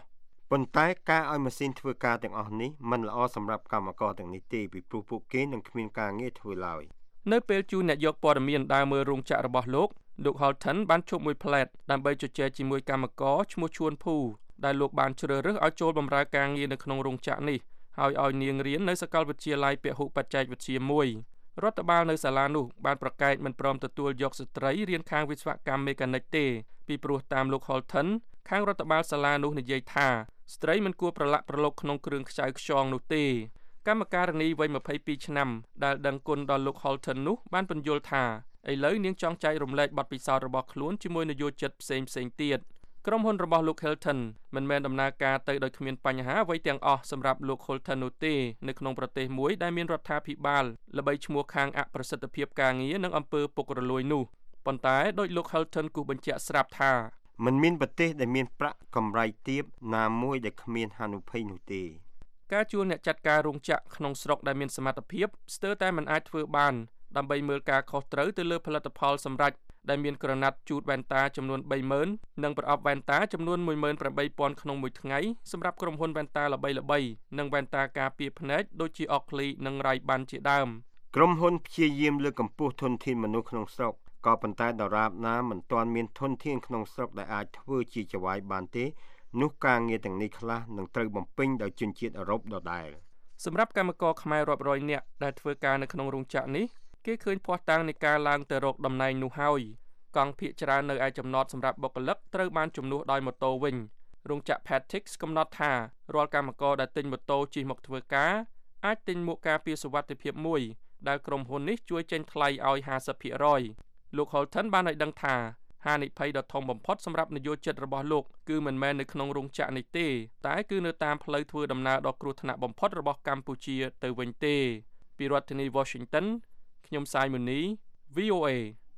[SPEAKER 4] ប៉ុន្តែការឲ្យម៉ាស៊ីនធ្វើការទាំងអស់នេះមិនល្អសម្រាប់កម្មករទាំងនេះទេពីព្រោះពួកគេនឹងគ្មានការងារធ្វើឡើយ
[SPEAKER 5] នៅពេលជួនអ្នកយកព័ត៌មានដើរមើលរោងចក្ររបស់លោកលោក Holton បានជួបមួយផ្លែតដើម្បីជជែកជាមួយកម្មករឈ្មោះជួនភូដែលលោកបានជ្រើសរើសឲ្យចូលបម្រើការងារនៅក្នុងរោងចក្រនេះហើយឲ្យនាងរៀននៅសាកលវិទ្យាល័យពហុបច្ចេកវិទ្យាមួយរដ្ឋបាលនៅសាលានោះបានប្រកែកមិនព្រមទទួលយកស្ត្រីរៀនខាងវិស្វកម្មមេកានិកទេពីព្រោះតាមលោក Holton ខាងរដ្ឋបាលសាលានោះនិយាយថាស្ត្រីមិនគួរប្រឡាក់ប្រឡូកក្នុងគ្រឿងខ្ចៅខ្យងនោះទេកម្មការិនីវ័យម្ភៃពីរឆ្នាំដែលដឹងគុណដល់លោក Holton នោះបានពន្យល់ថាឥឡូវនាងចង់ចែករំលែកបទពិសោធន៍របស់ខ្លួនជាមួយនយោជិតផ្សេងផ្សេងទៀតក្រុមហ៊ុនរបស់លោក Holton មិនមែនដំណើរការទៅដោយគ្មានបញ្ហាអ្វីទាំងអស់សម្រាប់លោក Holton នោះទេនៅក្នុងប្រទេសមួយដែលមានរដ្ឋាភិបាលល្បីឈ្មោះខាងអប្រសិទ្ធភាពការងារនិងអំពើពុករលួយនោះប៉ុន្តែដោយលោក Holton គូបញ្ជាក់ស្រាប់ថា
[SPEAKER 4] មិនមានប្រទេសដែលមានប្រាក់កម្រៃទាបណាមួយដែលគ្មានហានិភ័យនោះទេ
[SPEAKER 5] ការជួលអ្នកចាត់ការរោងចក្រក្នុងស្រុកដែលមានសមត្ថភាពស្ទើរតែមិនអាចធ្វើបានដើម្បីមើលការខុសត្រូវទៅលើផលិតផលសម្រេចដែលមានក្រណាត់ជូតវ៉ែនតាចំនួន បីម៉ឺន និងប្រអប់វ៉ែនតាចំនួន មួយម៉ឺនប្រាំបីពាន់ ក្នុងមួយថ្ងៃសម្រាប់ក្រុមហ៊ុនវ៉ែនតាល្បីៗនិងវ៉ែនតាការពារភ្នែកដូចជា Oakley និង Ray-Ban ជាដើម
[SPEAKER 4] ក្រុមហ៊ុនព្យាយាមលើកកម្ពស់ធនធានមនុស្សក្នុងស្រុកក៏ប៉ុន្តែដរាបណាមិនទាន់មានធនធានក្នុងស្រុកដែលអាចធ្វើជាចវាយបានទេនោះការងារទាំងនេះខ្លះនឹងត្រូវបំពេញដោយជនជាតិអឺរ៉ុបដដែល
[SPEAKER 5] សម្រាប់កម្មករខ្មែររាប់រយនាក់ដែលធ្វើការនៅក្នុងរោងចក្រនេះគេឃើញភ័ស្តុតាងនៃការឡើងទៅរកតំណែងនោះហើយកង់ភាគច្រើននៅឯចំណតសម្រាប់បុគ្គលិកត្រូវបានជំនួសដោយម៉ូតូវិញរោងចក្រ Patix កំណត់ថារាល់កម្មករដែលទិញម៉ូតូជិះមកធ្វើការអាចទិញមួកការពារសុវត្ថិភាពមួយដែលក្រុមហ៊ុននេះជួយចេញថ្លៃឲ្យ ห้าสิบភាគរយ លោក Holton បានឲ្យដឹងថាហានិភ័យដ៏ធំបំផុតសម្រាប់នយោជិតរបស់លោកគឺមិនមែននៅក្នុងរោងចក្រនេះទេតែគឺនៅតាមផ្លូវធ្វើដំណើរដ៏គ្រោះថ្នាក់បំផុតរបស់កម្ពុជាទៅវិញទេពីរដ្ឋធានី Washington ខ្ញុំសាយមុនី វី អូ เอ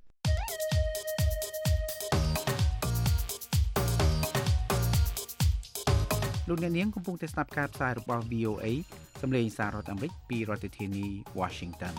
[SPEAKER 9] លោកអ្នកនាងកំពុងតែស្ដាប់ការផ្សាយរបស់ វី អូ เอ សម្លេងសាររដ្ឋអាមេរិកពីរដ្ឋធានី Washington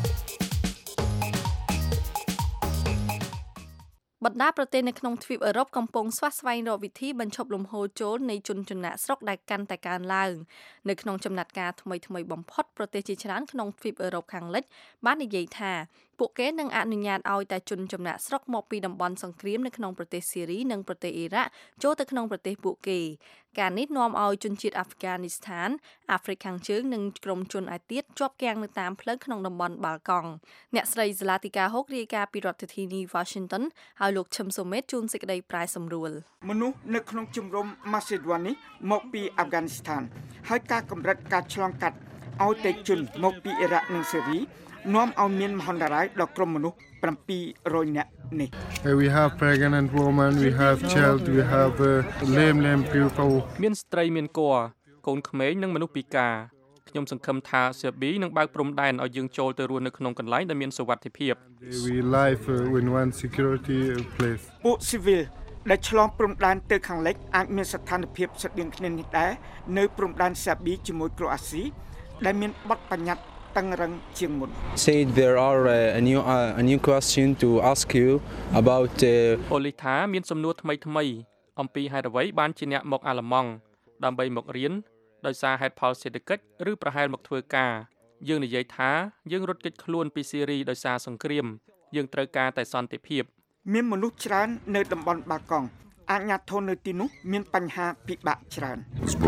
[SPEAKER 3] បណ្ដាប្រទេសនៅក្នុងទ្វីបអឺរ៉ុបកំពុងស្វះស្វែងរកវិធីបញ្ឈប់លំហូរចូលនៃជនចំណាក់ស្រុកដែលកាន់តែកើនឡើងនៅក្នុងចំណាត់ការថ្មីៗបំផុតប្រទេសជាច្រើនក្នុងទ្វីបអឺរ៉ុបខាងលិចបាននិយាយថាពួកគេនឹងអនុញ្ញាតឲ្យតែជនចំណាក់ស្រុកមកពីតំបន់សង្គ្រាមនៅក្នុងប្រទេសស៊ីរីនិងប្រទេសអ៊ីរ៉ាក់ចូលទៅក្នុងប្រទេសពួកគេការនេះនាំឲ្យជនជាតិអាហ្វហ្គានីស្ថានអាហ្វ្រិកខាងជើងនិងក្រុមជនឯទៀតជាប់គាំងនៅតាមផ្លូវក្នុងតំបន់បាល់កង់អ្នកស្រីហ្សឡាទីកាហុករាយការណ៍ពីរដ្ឋធានី Washington ហើយលោកឈឹមសូមេតជួនសេចក្តីប្រែសម្រួល
[SPEAKER 10] មនុស្សនៅក្នុងជំរំម៉ាសេដូនីមកពីអាហ្វហ្គានីស្ថានហើយការកម្រិតការឆ្លងកាត់ឲ្យតែជនមកពីអ៊ីរ៉ាក់និងស៊េរីនាំឲ្យមានមហន្តរាយដល់ក្រុមមនុស្សbảy trămនាក់នេះ
[SPEAKER 11] We have pregnant women we have child we have lame lame people
[SPEAKER 5] មានស្ត្រីមានគភ៌កូនក្មេងនិងមនុស្សពិការខ្ញុំសង្ឃឹមថាសេប៊ីនឹងបើកព្រំដែនឲ្យយើងចូលទៅរស់នៅក្នុងកន្លែងដែលមានសុវត្ថិភាព
[SPEAKER 11] We live in one security place
[SPEAKER 10] ពួក civil ដែលឆ្លងព្រំដែនទៅខាងលិចអាចមានស្ថានភាពស្តៀងគ្នានេះដែរនៅព្រំដែនសេប៊ីជាមួយក្រូអាស៊ីដែលមានបទបញ្ញត្តិតឹងរឹងជាងមុន
[SPEAKER 12] Said there are a new a new question to ask you about
[SPEAKER 5] អូលីថាមានសំណួរថ្មីថ្មីអំពីហេតុអ្វីបានជាអ្នកមកអាល្លឺម៉ង់ដើម្បីមករៀនដោយសារហេតុផលសេដ្ឋកិច្ចឬប្រហែលមកធ្វើការយើងនិយាយថាយើងរត់គេចខ្លួនពីស៊ីរីដោយសារសង្គ្រាមយើងត្រូវការតែសន្តិភាព
[SPEAKER 10] មានមនុស្សច្រើននៅតំបន់បាល់កង់អាជ្ញាធរនៅទីនោះមានបញ្ហាពិបាកច្រើន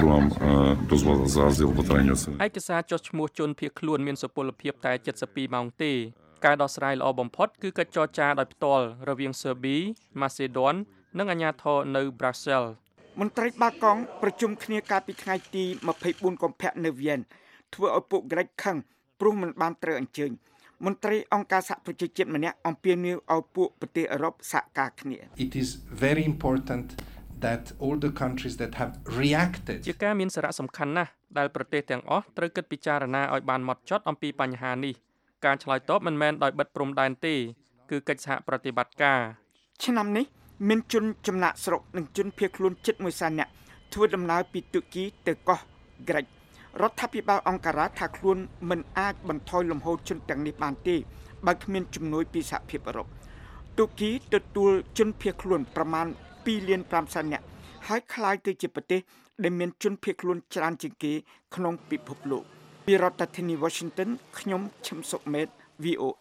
[SPEAKER 5] ឯកសារចុះឈ្មោះជនភៀសខ្លួនមានសុពលភាពតែเจ็ดสิบពីរម៉ោងទេការដោះស្រាយល្អបំផុតគឺកិច្ចចរចាដោយផ្ទាល់រវាងស៊ើប៊ីម៉ាសេដូននិងអាជ្ញាធរនៅប្រ៊ាសែល
[SPEAKER 10] មន្ត្រីបាល់កង់ប្រជុំគ្នាកាលពីថ្ងៃទីยี่สิบสี่កុម្ភៈនៅវៀនធ្វើឲ្យពួកក្រិចខឹងព្រោះមិនបានត្រូវអញ្ជើញមន្ត្រីអង្គការសហប្រជាជាតិម្នាក់អំពាវនាវឲ្យពួកប្រទេសអឺរ៉ុបសហការគ្នា
[SPEAKER 13] It is very important that all the countries that have reacted
[SPEAKER 5] ជាការមានសារៈសំខាន់ណាស់ដែលប្រទេសទាំងអស់ត្រូវគិតពិចារណាឲ្យបានហ្មត់ចត់អំពីបញ្ហានេះការឆ្លើយតបមិនមែនដោយបិទព្រំដែនទេគឺកិច្ចសហប្រតិបត្តិការ
[SPEAKER 10] ឆ្នាំនេះមានជនចំណាក់ស្រុកនិងជនភៀសខ្លួនជិតមួយសែននាក់ធ្វើដំណើរពីទូគីទៅកោះក្រិចរដ្ឋាភិបាលអង្ការ៉ាថាខ្លួនមិនអាចបន្ថយលំហូរជនទាំងនេះបានទេបើគ្មានជំនួយពីសហភាពអឺរ៉ុបទូគីទទួលជនភៀសខ្លួនប្រមាណពីរលានប្រាំសែននាក់ហហើយคล้ายទៅជាប្រទេសដែលមានជនភៀសខ្លួនច្រើនជាងគេក្នុងពិភពលោកពីរដ្ឋធានី Washington ខ្ញុំឈឹមសុកមេត V O A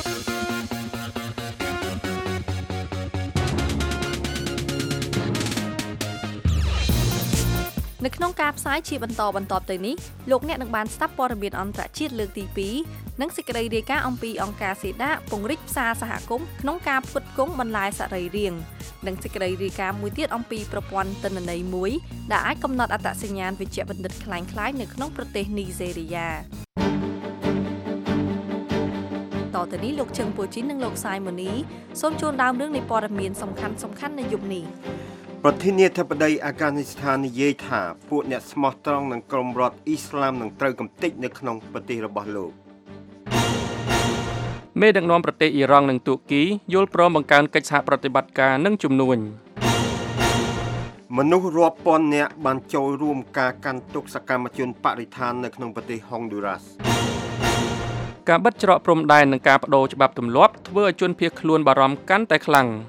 [SPEAKER 3] នៅក្នុងការផ្សាយជាបន្តបន្តទៅនេះលោកអ្នកនឹងបានស្ដាប់ព័ត៌មានអន្តរជាតិលើកទីពីរនិងសេចក្តីរាយការណ៍អំពីអង្គការសេដាពង្រីកផ្សារសហគមន៍ក្នុងការផ្គត់ផ្គង់បន្លែសរីរាង្គនិងសេចក្តីរាយការណ៍មួយទៀតអំពីប្រព័ន្ធទិន្នន័យមួយដែលអាចកំណត់អត្តសញ្ញាណវិជ្ជបណ្ឌិតคล้ายៗនៅក្នុងប្រទេសនីហ្សេរីយ៉ាតទៅនេះលោកជឹងពូជីននិងលោកសាយម៉ូនីសូមជូនដើមរឿងនៃព័ត៌មានសំខាន់សំខាន់នៅយប់នេះ
[SPEAKER 4] ប្រធានាធិបតីអាហ្គានីស្ថាននិយាយថាពួកអ្នកស្មោះត្រង់នឹងក្រុមរដ្ឋអ៊ីស្លាមនឹងត្រូវកំទេចនៅក្នុងប្រទេសរបស់លោក
[SPEAKER 5] មេដឹកនាំប្រទេសអ៊ីរ៉ង់និងទួរគីយល់ព្រមបង្កើនកិច្ចសហប្រតិបត្តិការនិងជំនួញ
[SPEAKER 4] មនុស្សរាប់ពាន់នាក់បានចូលរួមការកាន់ទុកសកម្មជនបរិស្ថាននៅក្នុងប្រទេសហុងឌូរ៉ាស
[SPEAKER 5] ការបិទច្រកព្រំដែននិងការបដូរច្បាប់ទម្លាប់ធ្វើឲ្យជនភៀសខ្លួនបារម្ភកាន់តែខ្លាំង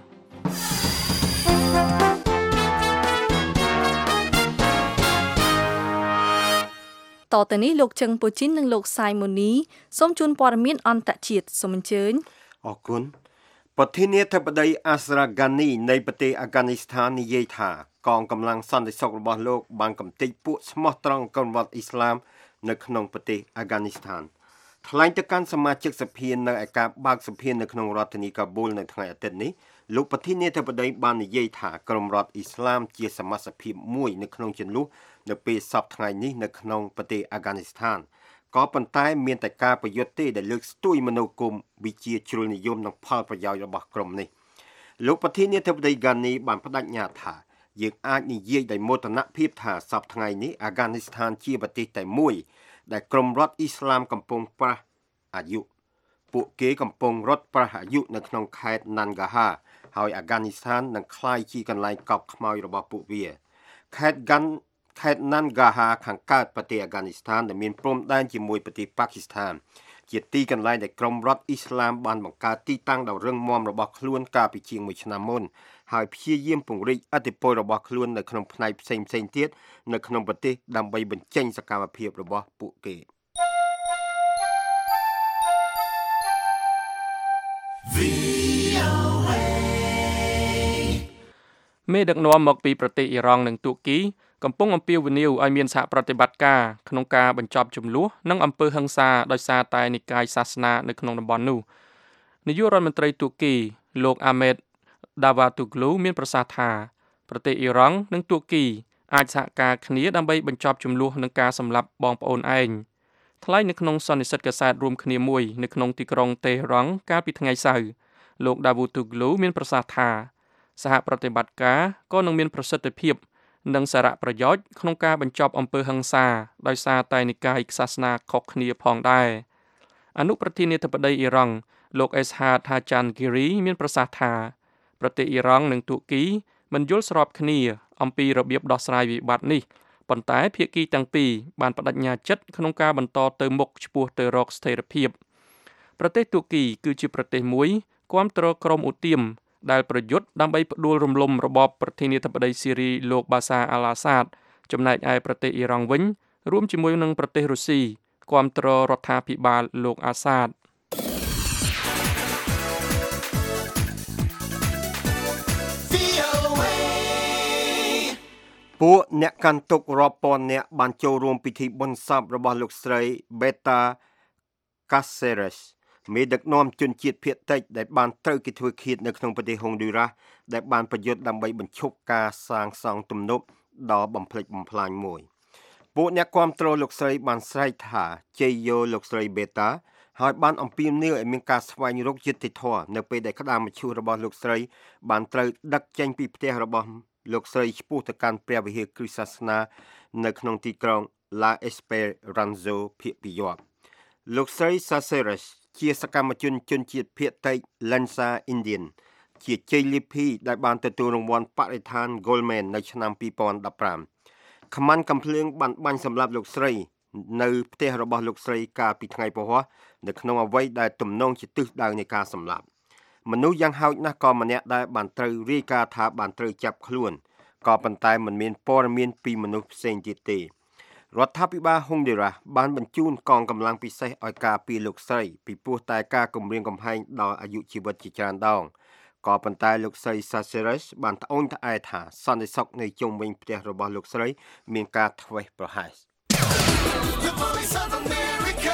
[SPEAKER 3] តទៅនេះលោកជឹងពូជីននិងលោកសាយម៉ូនីសូមជូនព័ត៌មានអន្តរជាតិសូមអញ្ជើញ
[SPEAKER 4] អរគុណប្រធានាធិបតីអាស្រ្រាហ្គានីនៃប្រទេសអាហ្គានីស្ថាននិយាយថាកងកម្លាំងសន្តិសុខរបស់លោកបានកំទេចពួកស្មោះត្រង់ក្រុមរដ្ឋអ៊ីស្លាមនៅក្នុងប្រទេសអាហ្គានីស្ថានថ្លែងទៅកាន់សមាជិកសភានៅឯការបើកសភានៅក្នុងរដ្ឋធានីកាប៊ូលនៅថ្ងៃអាទិត្យនេះលោកប្រធានាធិបតីបាននិយាយថាក្រុមរដ្ឋអ៊ីស្លាមជាសមាជិកភាពមួយនៅក្នុងជន្លុះនៅពេលសប្តាហ៍ថ្ងៃនេះនៅក្នុងប្រទេសអាហ្គានីស្ថានក៏ប៉ុន្តែមានតែការប្រយុទ្ធទេដែលលើកស្ទួយមនោគមវិជ្ជាជ្រុលនិយមនិងផលប្រយោជន៍របស់ក្រុមនេះលោកប្រធានាធិបតីហ្គានីបានបដិញ្ញាថាយើងអាចនិយាយដោយមោទនភាពថាសប្តាហ៍ថ្ងៃនេះអាហ្គានីស្ថានជាប្រទេសតែមួយដែលក្រុមរដ្ឋអ៊ីស្លាមកំពុងប្រះអាយុពួកគេកំពុងរត់ប្រះអាយុនៅក្នុងខេត្ត Nangarhar ហើយអាហ្គានីស្ថាននឹងក្លាយជាកន្លែងកប់ខ្មោចរបស់ពួកវាខេត្ត Gan ខេត្ត Nangarhar ខាងកើតប្រទេសអាហ្គានីស្ថានដែលមានព្រំដែនជាមួយប្រទេសប៉ាគីស្ថានជាទីកន្លែងដែលក្រុមរដ្ឋអ៊ីស្លាមបានបង្កើតទីតាំងដ៏រឹងមាំរបស់ខ្លួនកាលពីជាងមួយឆ្នាំមុនហើយព្យាយាមពង្រីកឥទ្ធិពលរបស់ខ្លួននៅក្នុងផ្នែកផ្សេងៗទៀតនៅក្នុងប្រទេសដើម្បីបញ្ចេញសកម្មភាពរបស់ពួកគេ
[SPEAKER 5] មេដឹកនាំមកពីប្រទេសអ៊ីរ៉ង់និងទួរគីកំពុងអំពាវនាវឲ្យមានសហប្រតិបត្តិការក្នុងការបញ្ចប់ជម្លោះនិងអំពើហិង្សាដោយសារតែនិកាយសាសនានៅក្នុងតំបន់នោះនាយករដ្ឋមន្ត្រីទួរគីលោកអាមេតដាវ៉ាទូក្លូមានប្រសាសន៍ថាប្រទេសអ៊ីរ៉ង់និងទួរគីអាចសហការគ្នាដើម្បីបញ្ចប់ជម្លោះនិងការសម្លាប់បងប្អូនឯងថ្លែងនៅក្នុងសន្និសីទកាសែតរួមគ្នាមួយនៅក្នុងទីក្រុងតេហ៍រ៉ង់កាលពីថ្ងៃសៅរ៍លោកដាវ៉ូទូក្លូមានប្រសាសន៍ថាសហប្រតិបត្តិការក៏នឹងមានប្រសិទ្ធភាពនិងសារៈប្រយោជន៍ក្នុងការបញ្ចប់អំពើហិង្សាដោយសារតែនិកាយសាសនាខុសគ្នាផងដែរអនុប្រធានាធិបតីអ៊ីរ៉ង់លោកអេសហាតហាចាន់គីរីមានប្រសាសន៍ថាប្រទេសអ៊ីរ៉ង់និងទួរគីមិនយល់ស្របគ្នាអំពីរបៀបដោះស្រាយវិបត្តិនេះប៉ុន្តែភាគីទាំងពីរបានបដិញ្ញាចិត្តក្នុងការបន្តទៅមុខឆ្ពោះទៅរកស្ថិរភាពប្រទេសទួរគីគឺជាប្រទេសមួយគាំទ្រក្រុមឧទាមដែលប្រយុទ្ធដើម្បីផ្ដួលរំលំរបបប្រធានាធិបតីស៊ីរីលោកបាសាអាល់អាសាតចំណែកឯប្រទេសអ៊ីរ៉ង់វិញរួមជាមួយនឹងប្រទេសរុស្ស៊ីគាំទ្ររដ្ឋាភិបាលលោកអាសាត
[SPEAKER 4] ពួកអ្នកកាន់ទុករាប់ពាន់នាក់បានចូលរួមពិធីបុណ្យសពរបស់លោកស្រី Beta Cáceres មេដឹកនាំជនជាតិភាគតិចដែលបានត្រូវគេធ្វើឃាតនៅក្នុងប្រទេសហុងឌូរ៉ាសដែលបានប្រយុទ្ធដើម្បីបញ្ឈប់ការសាងសង់ទំនប់ដ៏បំផ្លិចបំផ្លាញមួយពួកអ្នកគាំទ្រលោកស្រីបានស្រែកថាជ័យយោលោកស្រី Beta ហើយបានអំពាវនាវឲ្យមានការស្វែងរកយុត្តិធម៌នៅពេលដែលក្តាមមឈូសរបស់លោកស្រីបានត្រូវដឹកចេញពីផ្ទះរបស់លោកស្រីឆ្ពោះទៅកាន់ព្រះវិហារគ្រិស្តសាសនានៅក្នុងទីក្រុង La Esperanza ភាគពីយប់លោកស្រី Cáceres ជាសកម្មជនជនជាតិភាគតិច Lensa Indian ជាជ័យលាភីដែលបានទទួលរង្វាន់បរិស្ថាន Goldman នៅឆ្នាំពីរពាន់ដប់ប្រាំខ្មាន់កំភ្លើងបានបាញ់សម្លាប់លោកស្រីនៅផ្ទះរបស់លោកស្រីកាលពីថ្ងៃពហុនៅក្នុងអ្វីដែលទំនងជាទិសដៅនៃការសម្លាប់មនុស្សយ៉ាងហោចណាស់ក៏ម្នាក់ដែលបានត្រូវរាយការណ៍ថាបានត្រូវចាប់ខ្លួនក៏ប៉ុន្តែមិនមានព័ត៌មានពីមនុស្សផ្សេងទៀតទេរដ្ឋាភិបាលហុងឌុយរ៉ាសបានបញ្ជូនកងកម្លាំងពិសេសឲ្យការពារលោកស្រីពីព្រោះតែការគំរាមកំហែងដល់អាយុជីវិតជាច្រើនដងក៏ប៉ុន្តែលោកស្រី Saceres បានត្អូញត្អែថាសន្តិសុខនៅជុំវិញផ្ទះរបស់លោកស្រីមានការធ្វេសប្រហែស
[SPEAKER 2] The Voice of America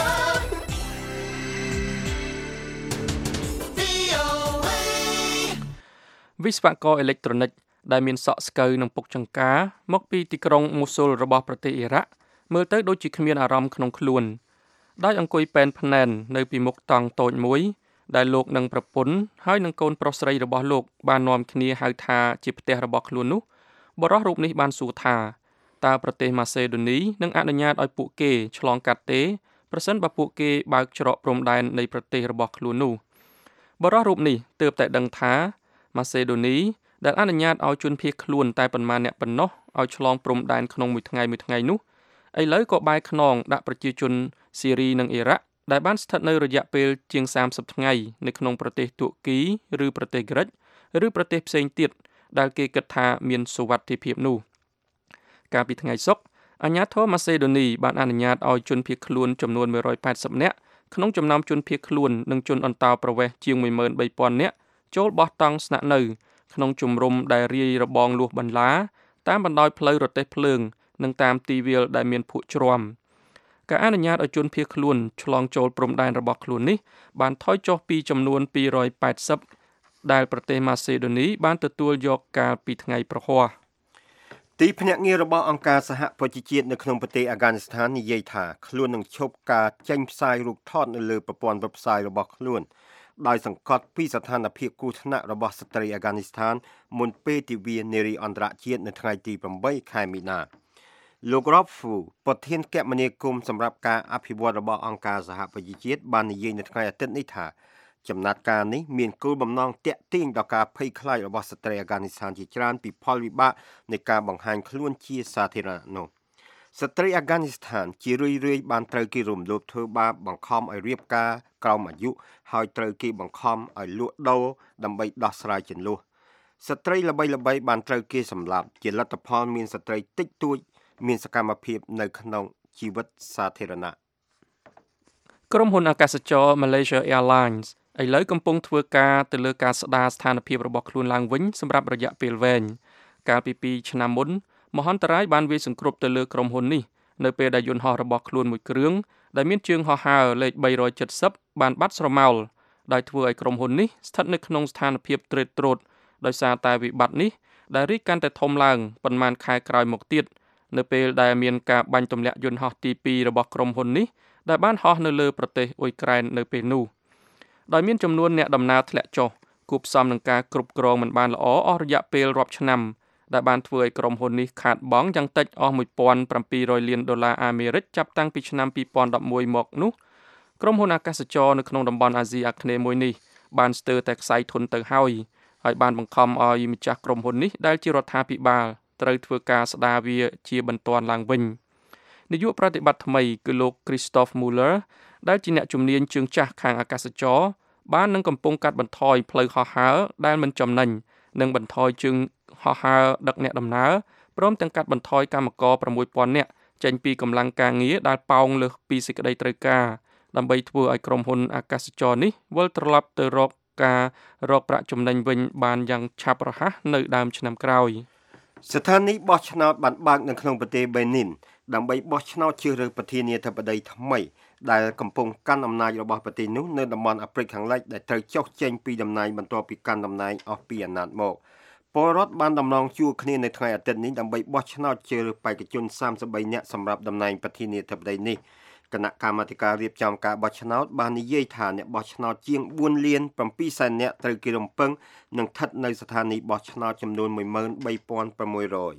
[SPEAKER 2] វី អូ เอ
[SPEAKER 5] វិស្វករអេឡិចត្រូនិកដែលមានសក់ស្កូវនិងពុកចង្ការមកពីទីក្រុងមូស៊ុលរបស់ប្រទេសអ៊ីរ៉ាក់មើលទៅដូចជាគ្មានអារម្មណ៍ក្នុងខ្លួនដោយអង្គុយពេនភ្នែននៅពីមុខតង់តូចមួយដែលលោកនិងប្រពន្ធហើយនិងកូនប្រុសស្រីរបស់លោកបាននាំគ្នាហៅថាជាផ្ទះរបស់ខ្លួននោះបរិសុទ្ធរូបនេះបានសួរថាតើប្រទេសម៉ាសេដូនីនឹងអនុញ្ញាតឲ្យពួកគេឆ្លងកាត់ទេប្រសិនបើពួកគេបើកច្រកព្រំដែននៃប្រទេសរបស់ខ្លួននោះបរិសុទ្ធរូបនេះទើបតែដឹងថាម៉ាសេដូនីដែលអនុញ្ញាតឲ្យជនភៀសខ្លួនតែប៉ុន្មានអ្នកប៉ុណ្ណោះឲ្យឆ្លងព្រំដែនក្នុងមួយថ្ងៃមួយថ្ងៃនោះឥឡូវក៏បែរខ្នងដាក់ប្រជាជនស៊ីរីនិងអ៊ីរ៉ាក់ដែលបានស្ថិតនៅរយៈពេលជាងសាមសិបថ្ងៃនៅក្នុងប្រទេសទួរគីឬប្រទេសក្រិចឬប្រទេសផ្សេងទៀតដែលគេគិតថាមានសុវត្ថិភាពនោះកាលពីថ្ងៃសុក្រអាជ្ញាធរម៉ាសេដូនីបានអនុញ្ញាតឲ្យជនភៀសខ្លួនចំនួនមួយរយប៉ែតសិបនាក់ក្នុងចំណោមជនភៀសខ្លួននិងជនអន្តោប្រវេសន៍ជាងមួយម៉ឺនបីពាន់នាក់ចូលបោះតង់ស្នាក់នៅក្នុងជំរំដែលរាយរបងលួសបន្លាតាមបណ្ដោយផ្លូវរទេះភ្លើងនិងតាមទីវាលដែលមានភក់ជ្រាំការអនុញ្ញាតឲ្យជនភៀសខ្លួនឆ្លងចូលព្រំដែនរបស់ខ្លួននេះបានថយចុះពីចំនួនពីរយប៉ែតសិបដែលប្រទេសម៉ាសេដូនីបានទទួលយកកាលពីថ្ងៃប្រហ័ស
[SPEAKER 4] ទីភ្នាក់ងាររបស់អង្គការសហប្រជាជាតិនៅក្នុងប្រទេសអាហ្គានីស្ថាននិយាយថាខ្លួននឹងឈប់ការចេញផ្សាយរូបថតនៅលើប្រព័ន្ធផ្សាយរបស់ខ្លួនដោយសង្កត់ពីស្ថានភាពគ្រោះថ្នាក់របស់ស្ត្រីអាហ្គានីស្ថានមុនពេលទិវានារីអន្តរជាតិនៅថ្ងៃទីប្រាំបីខែមីនាលោក Rob Fu ប្រធានគមនាគមន៍សម្រាប់ការអភិវឌ្ឍរបស់អង្គការសហប្រជាជាតិបាននិយាយនៅថ្ងៃអាទិត្យនេះថាចំណាត់ការនេះមានគោលបំណងទាក់ទាញដល់ការភ័យខ្លាចរបស់ស្ត្រីអាហ្គានីស្ថានជាច្រើនពីផលវិបាកនៃការបង្ហាញខ្លួនជាសាធារណៈនោះស្ត្រីអាហ្គានីស្ថានជារឿយៗបានត្រូវគេរំលោភធ្វើបាបបង្ខំឲ្យរៀបការក្រោមអាយុហើយត្រូវគេបង្ខំឲ្យលក់ដូរដើម្បីដោះស្រាយជម្លោះស្ត្រីល្បីៗបានត្រូវគេសម្លាប់ជាលទ្ធផលមានស្ត្រីតិចតួចមានសកម្មភាពនៅក្នុងជីវិតសាធារណៈ
[SPEAKER 5] ក្រុមហ៊ុនអាកាសចរ Malaysia Airlines ឥឡូវកំពុងធ្វើការទៅលើការស្ដារស្ថានភាពរបស់ខ្លួនឡើងវិញសម្រាប់រយៈពេលវែងកាលពីពីរឆ្នាំមុនមហន្តរាយបានវាយសង្គ្រប់ទៅលើក្រុមហ៊ុននេះនៅពេលដែលយន្តហោះរបស់ខ្លួនមួយគ្រឿងដែលមានជើងហោះហើរលេខបីរយเจ็ดสิบបានបាត់ស្រមោលដោយធ្វើឲ្យក្រុមហ៊ុននេះស្ថិតនៅក្នុងស្ថានភាពត្រួតត្រោតដោយសារតែវិបត្តិនេះដែលរីកកាន់តែធំឡើងប៉ុន្មានខែក្រោយមកទៀតនៅពេលដែលមានការបាញ់ទម្លាក់យន្តហោះទីពីររបស់ក្រុមហ៊ុននេះដែលបានហោះនៅលើប្រទេសអ៊ុយក្រែននៅពេលនោះដោយមានចំនួនអ្នកដំណើរធ្លាក់ចុះគួបផ្សំនឹងការគ្រប់គ្រងមិនបានល្អអស់រយៈពេលរាប់ឆ្នាំដែលបានធ្វើឲ្យក្រុមហ៊ុននេះខាតបង់យ៉ាងតិចអស់មួយពាន់ប្រាំពីររយលានដុល្លារអាមេរិកចាប់តាំងពីឆ្នាំពីរពាន់ដប់មួយមកនោះក្រុមហ៊ុនអាកាសចរនៅក្នុងតំបន់អាស៊ីអាគ្នេយ៍មួយនេះបានស្ទើរតែខ្សែធនទៅហើយហើយបានបង្ខំឲ្យម្ចាស់ក្រុមហ៊ុននេះដែលជារដ្ឋាភិបាលត្រូវធ្វើការស្ដារវាជាបន្ទាន់ឡើងវិញនាយកប្រតិបត្តិថ្មីគឺលោក Christoph Muller ដែលជាអ្នកជំនាញជើងចាស់ខាងអាកាសចរបាននឹងកំពុងកាត់បន្ថយផ្លូវហោះហើរដែលមិនចំណេញនិងបន្ថយជើងហោះហើរដឹកអ្នកដំណើរព្រមទាំងកាត់បន្ថយកម្មករប្រាំមួយពាន់នាក់ចេញពីកម្លាំងការងារដែលប៉ោងលើសពីសេចក្តីត្រូវការដើម្បីធ្វើឲ្យក្រុមហ៊ុនអាកាសចរនេះវិលត្រឡប់ទៅរកការរកប្រាក់ចំណេញវិញបានយ៉ាងឆាប់រហ័សនៅដើមឆ្នាំក្រោយ
[SPEAKER 4] ស្ថានីយ៍បោះឆ្នោតបានបើកនៅក្នុងប្រទេសបេនីនដើម្បីបោះឆ្នោតជ្រើសរើសប្រធានាធិបតីថ្មីដែលកំពុងកាន់អំណាចរបស់ប្រទេសនោះនៅតំបន់អាហ្វ្រិកខាងលិចដែលត្រូវចុះចេញពីតំណែងបន្ទាប់ពីកាន់តំណែងអស់ពីអាណត្តិមកពលរដ្ឋបានដំណងជួរគ្នានៅថ្ងៃអាទិត្យនេះដើម្បីបោះឆ្នោតជ្រើសរើសបេក្ខជនសាមសិបបីនាក់សម្រាប់តំណែងប្រធានាធិបតីនេះគណៈកម្មាធិការរៀបចំការបោះឆ្នោតបាននិយាយថាអ្នកបោះឆ្នោតជាងបួនលានប្រាំពីរសែននាក់ត្រូវគេរំពឹងនឹងស្ថិតនៅស្ថានីយ៍បោះឆ្នោតចំនួនមួយម៉ឺនបីពាន់ប្រាំមួយរយ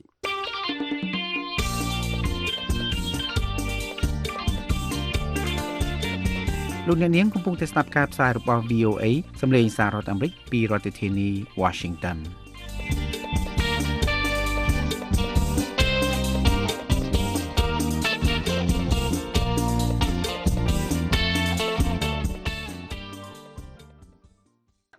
[SPEAKER 9] លោកអ្នកនាងកំពុងតែស្ដាប់ការផ្សាយរបស់ វី អូ เอ សម្លេងសាររដ្ឋអាមេរិកពីរដ្ឋធានី Washington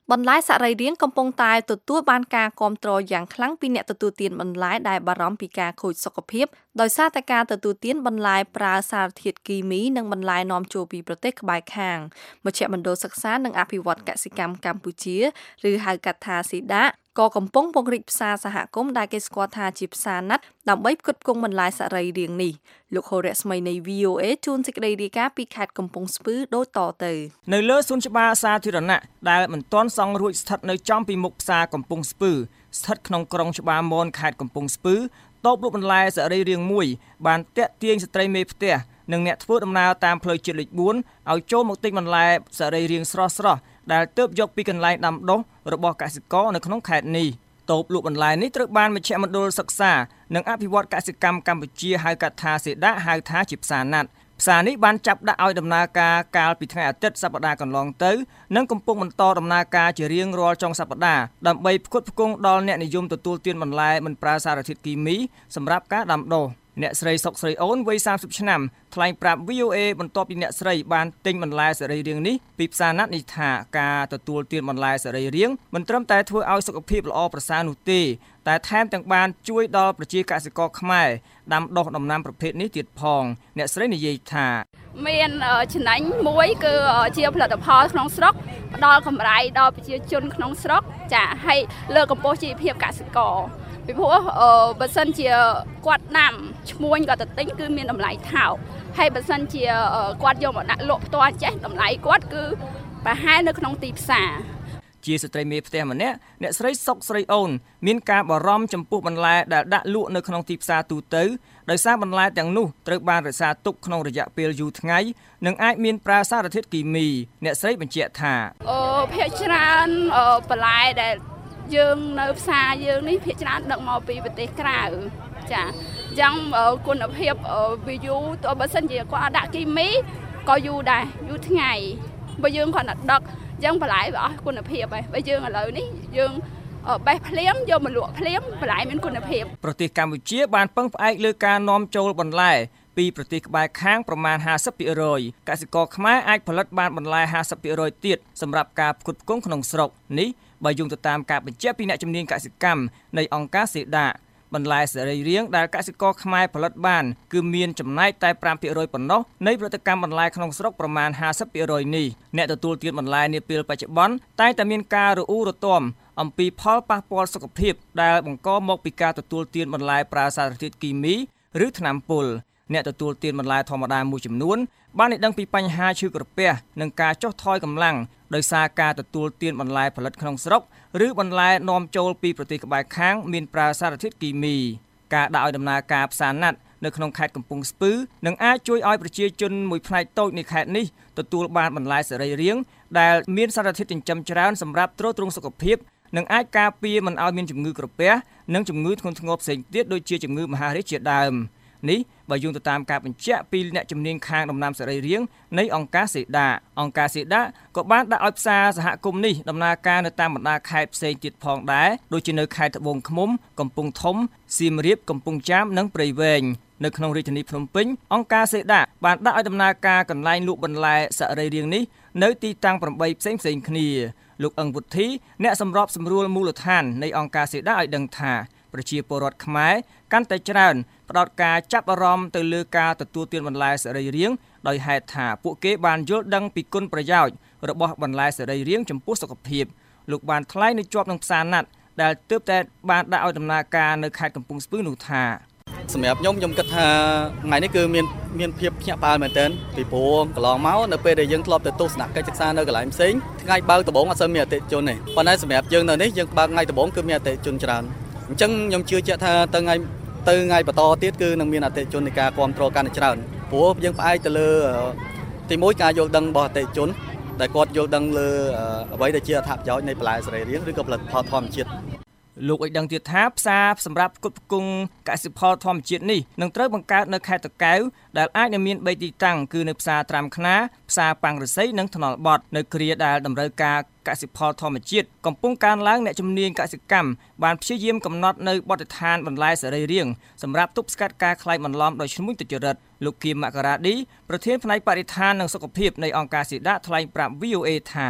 [SPEAKER 3] បន្លែសរីរាង្គកំពុងតែទទួលបានការគាំទ្រយ៉ាងខ្លាំងពីអ្នកទទួលទានបន្លែដែលបារម្ភពីការខូចសុខភាពដោយសារតែការទទួលទានបន្លែប្រើសារធាតុគីមីនិងបន្លែនាំចូលពីប្រទេសក្បែរខាងមជ្ឈមណ្ឌលសិក្សានិងអភិវឌ្ឍកសិកម្មកម្ពុជាឬហៅកាត់ថា ស៊ី ដា ក៏កំពុងពង្រីកផ្សារសហគមន៍ដែលគេស្គាល់ថាជាផ្សារណាត់ដើម្បីផ្គត់ផ្គង់បន្លែសរីរាង្គនេះលោកហូរ៉ាស្មីនៃ វី អូ អេ ជួនសេចក្តីរាយការណ៍ពីខេត្តកំពង់ស្ពឺដូចតទៅ
[SPEAKER 14] នៅលើសួនច្បារសាធារណៈដែលមិនទាន់សង់រួចស្ថិតនៅចំពីមុខផ្សារកំពង់ស្ពឺស្ថិតក្នុងក្រុងច្បារមនខេត្តកំពង់ស្ពឺតូបលក់បន្លែសរីរាង្គមួយបានតាក់ទាញស្ត្រីមេផ្ទះនិងអ្នកធ្វើដំណើរតាមផ្លូវជាតិលេខបួនឲ្យចូលមកទិញបន្លែសរីរាង្គស្រស់ៗដែលទើបយកពីកន្លែងដាំដុះរបស់កសិករនៅក្នុងខេត្តនេះតូបលក់បន្លែនេះត្រូវបានមជ្ឈមណ្ឌលសិក្សានិងអភិវឌ្ឍកសិកម្មកម្ពុជាហៅកាត់ថា ស៊ី ដា ហៅថាជាផ្សារណាត់ផ្សារនេះបានចាប់ដាក់ឲ្យដំណើរការកាលពីថ្ងៃអាទិត្យសប្តាហ៍កន្លងទៅនិងកំពុងបន្តដំណើរការជារៀងរាល់ចុងសប្តាហ៍ដើម្បីផ្គត់ផ្គង់ដល់អ្នកនិយមទទួលទានបន្លែមិនប្រើសារធាតុគីមីសម្រាប់ការដាំដុះអ្នកស្រីសុកស្រីអូនវ័យសាមសិបឆ្នាំថ្លែងប្រាប់ វី អូ អេ បន្ទាប់ពីអ្នកស្រីបានទិញបន្លែសរីរាង្គនេះពីផ្សារណាត់នេះថាការទទួលទានបន្លែសរីរាង្គមិនត្រឹមតែធ្វើឲ្យសុខភាពល្អប្រសើរនោះទេតែថែមទាំងបានជួយដល់ប្រជាកសិករខ្មែរដាំដុះដំណាំប្រភេទនេះទៀតផងអ្នកស្រីនិយាយថា
[SPEAKER 15] មានចំណេញមួយគឺជាផលិតផលក្នុងស្រុកផ្ដល់កម្រៃដល់ប្រជាជនក្នុងស្រុកចាហើយលើកកម្ពស់ជីវភាពកសិករពីព្រោះបើសិនជាគាត់ដាំឈ្មួញគាត់ទៅទិញគឺមានតម្លៃថោកហើយបើសិនជាគាត់យកមកដាក់លក់ផ្ទាល់ចេះតម្លៃគាត់គឺប្រហែលនៅក្នុងទីផ្សារ
[SPEAKER 14] ជាស្ត្រីមេផ្ទះម្នាក់អ្នកស្រីសុកស្រីអូនមានការបារម្ភចំពោះបន្លែដែលដាក់លក់នៅក្នុងទីផ្សារទូទៅដោយសារបន្លែទាំងនោះត្រូវបានរក្សាទុកក្នុងរយៈពេលយូរថ្ងៃនិងអាចមានប្រើសារធាតុគីមីអ្នកស្រីបញ្ជាក់ថា
[SPEAKER 15] អូភាគច្រើនបន្លែដែលយើងនៅផ្សារយើងនេះភាគច្រើនដឹកមកពីប្រទេសក្រៅចាអញ្ចឹងគុណភាពវាយូរទោះបើសិនជាគាត់ដាក់គីមីក៏យូរដែរយូរថ្ងៃបើយើងគាត់ដាក់ដឹកអញ្ចឹងបន្លែវាអស់គុណភាពហើយបើយើងឥឡូវនេះយើងបេះភ្លាមយកមកលក់ភ្លាមបន្លែមានគុណភាព
[SPEAKER 14] ប្រទេសកម្ពុជាបានពឹងផ្អែកលើការនាំចូលបន្លែពីប្រទេសក្បែរខាងប្រមាណ ห้าสิบភាគរយ កសិករខ្មែរអាចផលិតបានបន្លែ ห้าสิบភាគរយ ទៀតសម្រាប់ការផ្គត់ផ្គង់ក្នុងស្រុកនេះបើយោងទៅតាមការបញ្ជាក់ពីអ្នកជំនាញកសិកម្មនៃអង្គការ ស៊ី ដា បន្លែសរីរាង្គដែលកសិករខ្មែរផលិតបានគឺមានចំណែកតែ ห้าភាគរយ ប៉ុណ្ណោះនៃផលិតកម្មបន្លែក្នុងស្រុកប្រមាណ ห้าสิบភាគរយ នេះអ្នកទទួលទានបន្លែនាពេលបច្ចុប្បន្នតែងតែមានការរអ៊ូរទាំអំពីផលប៉ះពាល់សុខភាពដែលបង្កមកពីការទទួលទានបន្លែប្រើសារធាតុគីមីឬថ្នាំពុលអ្នកទទួលទានបន្លែធម្មតាមួយចំនួនបានដឹងពីបញ្ហាឈឺក្រពះនិងការចុះថយកម្លាំងដោយសារការទទួលទានបន្លែផលិតក្នុងស្រុកឬបន្លែនាំចូលពីប្រទេសក្បែរខាងមានប្រើសារធាតុគីមីការដាក់ឲ្យដំណើរការផ្សារណាត់នៅក្នុងខេត្តកំពង់ស្ពឺនឹងអាចជួយឲ្យប្រជាជនមួយផ្នែកតូចនៃខេត្តនេះទទួលបានបន្លែសរីរាង្គដែលមានសារធាតុចិញ្ចឹមច្រើនសម្រាប់ទ្រទ្រង់សុខភាពនិងអាចការពារមិនឲ្យមានជំងឺក្រពះនិងជំងឺធ្ងន់ធ្ងរផ្សេងទៀតដូចជាជំងឺមហារីកជាដើមនេះបើយោងទៅតាមការបញ្ជាក់ពីអ្នកជំនាញខាងដំណាំសរីរាង្គនៃអង្គការ ស៊ី ដា អង្គការ ស៊ី ដា ក៏បានដាក់ឲ្យផ្សារសហគមន៍នេះដំណើរការនៅតាមបណ្ដាខេត្តផ្សេងទៀតផងដែរដូចជានៅខេត្តត្បូងឃ្មុំកំពង់ធំសៀមរាបកំពង់ចាមនិងព្រៃវែងនៅក្នុងរាជធានីភ្នំពេញអង្គការ ស៊ី ដា បានដាក់ឲ្យដំណើរការកន្លែងលក់បន្លែសរីរាង្គនេះនៅទីតាំង ប្រាំបី ផ្សេងផ្សេងគ្នាលោកអឹងវុធីអ្នកសម្របសម្រួលមូលដ្ឋាននៃអង្គការ ស៊ី ដា ឲ្យដឹងថាប្រជាពលរដ្ឋខ្មែរកាន់តែច្រើនផ្ដោតការចាប់អារម្មណ៍ទៅលើការទទួលទានបន្លែសរីរាង្គដោយហេតុថាពួកគេបានយល់ដឹងពីគុណប្រយោជន៍របស់បន្លែសរីរាង្គចំពោះសុខភាពលោកបានថ្លែងនៅជាប់នឹងផ្សារណាត់ដែលទើបតែបានដាក់ឲ្យដំណើរការនៅខេត្តកំពង់ស្ពឺនោះថា
[SPEAKER 16] សម្រាប់ខ្ញុំខ្ញុំគិតថាថ្ងៃនេះគឺមានមានភាពភ្ញាក់ផ្អើលមែនទែនពីព្រោះកន្លងមកនៅពេលដែលយើងធ្លាប់ទៅទស្សនកិច្ចសិក្សានៅកន្លែងផ្សេងថ្ងៃបើកដំបូងអត់សូវមានអតិថិជនទេប៉ុន្តែសម្រាប់យើងនៅនេះយើងបើកថ្ងៃដំបូងគឺមានអតិថិជនច្រើនអញ្ចឹងខ្ញុំជឿជាក់ថាទៅថ្ងៃទៅថ្ងៃបន្តទៀតគឺនឹងមានអតិថិជននៃការគ្រប់គ្រងកាន់តែច្រើនព្រោះយើងផ្អែកទៅលើទីមួយការយល់ដឹងរបស់អតិថិជនដែលគាត់យល់ដឹងលើអ្វីដែលជាអត្ថប្រយោជន៍នៃបន្លែសរីរាង្គឬក៏ផលិតផលធម្មជាតិ
[SPEAKER 14] លោកឲ្យដឹងទៀតថាផ្សារសម្រាប់ផ្គត់ផ្គង់កសិផលធម្មជាតិនេះនឹងត្រូវបង្កើតនៅខេត្តតាកែវដែលអាចនឹងមានបីទីតាំងគឺនៅផ្សារត្រាំខ្នាផ្សារប៉ាំងរស័យនិងថ្នល់បត់នៅគ្រាដែលតម្រូវការកសិផលធម្មជាតិកំពុងកើនឡើងអ្នកជំនាញកសិកម្មបានព្យាយាមកំណត់នៅបទដ្ឋានបន្លែសរីរាង្គសម្រាប់ទប់ស្កាត់ការក្លែងបន្លំដោយឈ្មួញទុច្ចរិតលោកគៀមមករាឌីប្រធានផ្នែកបរិស្ថាននិងសុខភាពនៃអង្គការ ស៊ី ដា ថ្លែងប្រាប់ វី អូ អេ ថា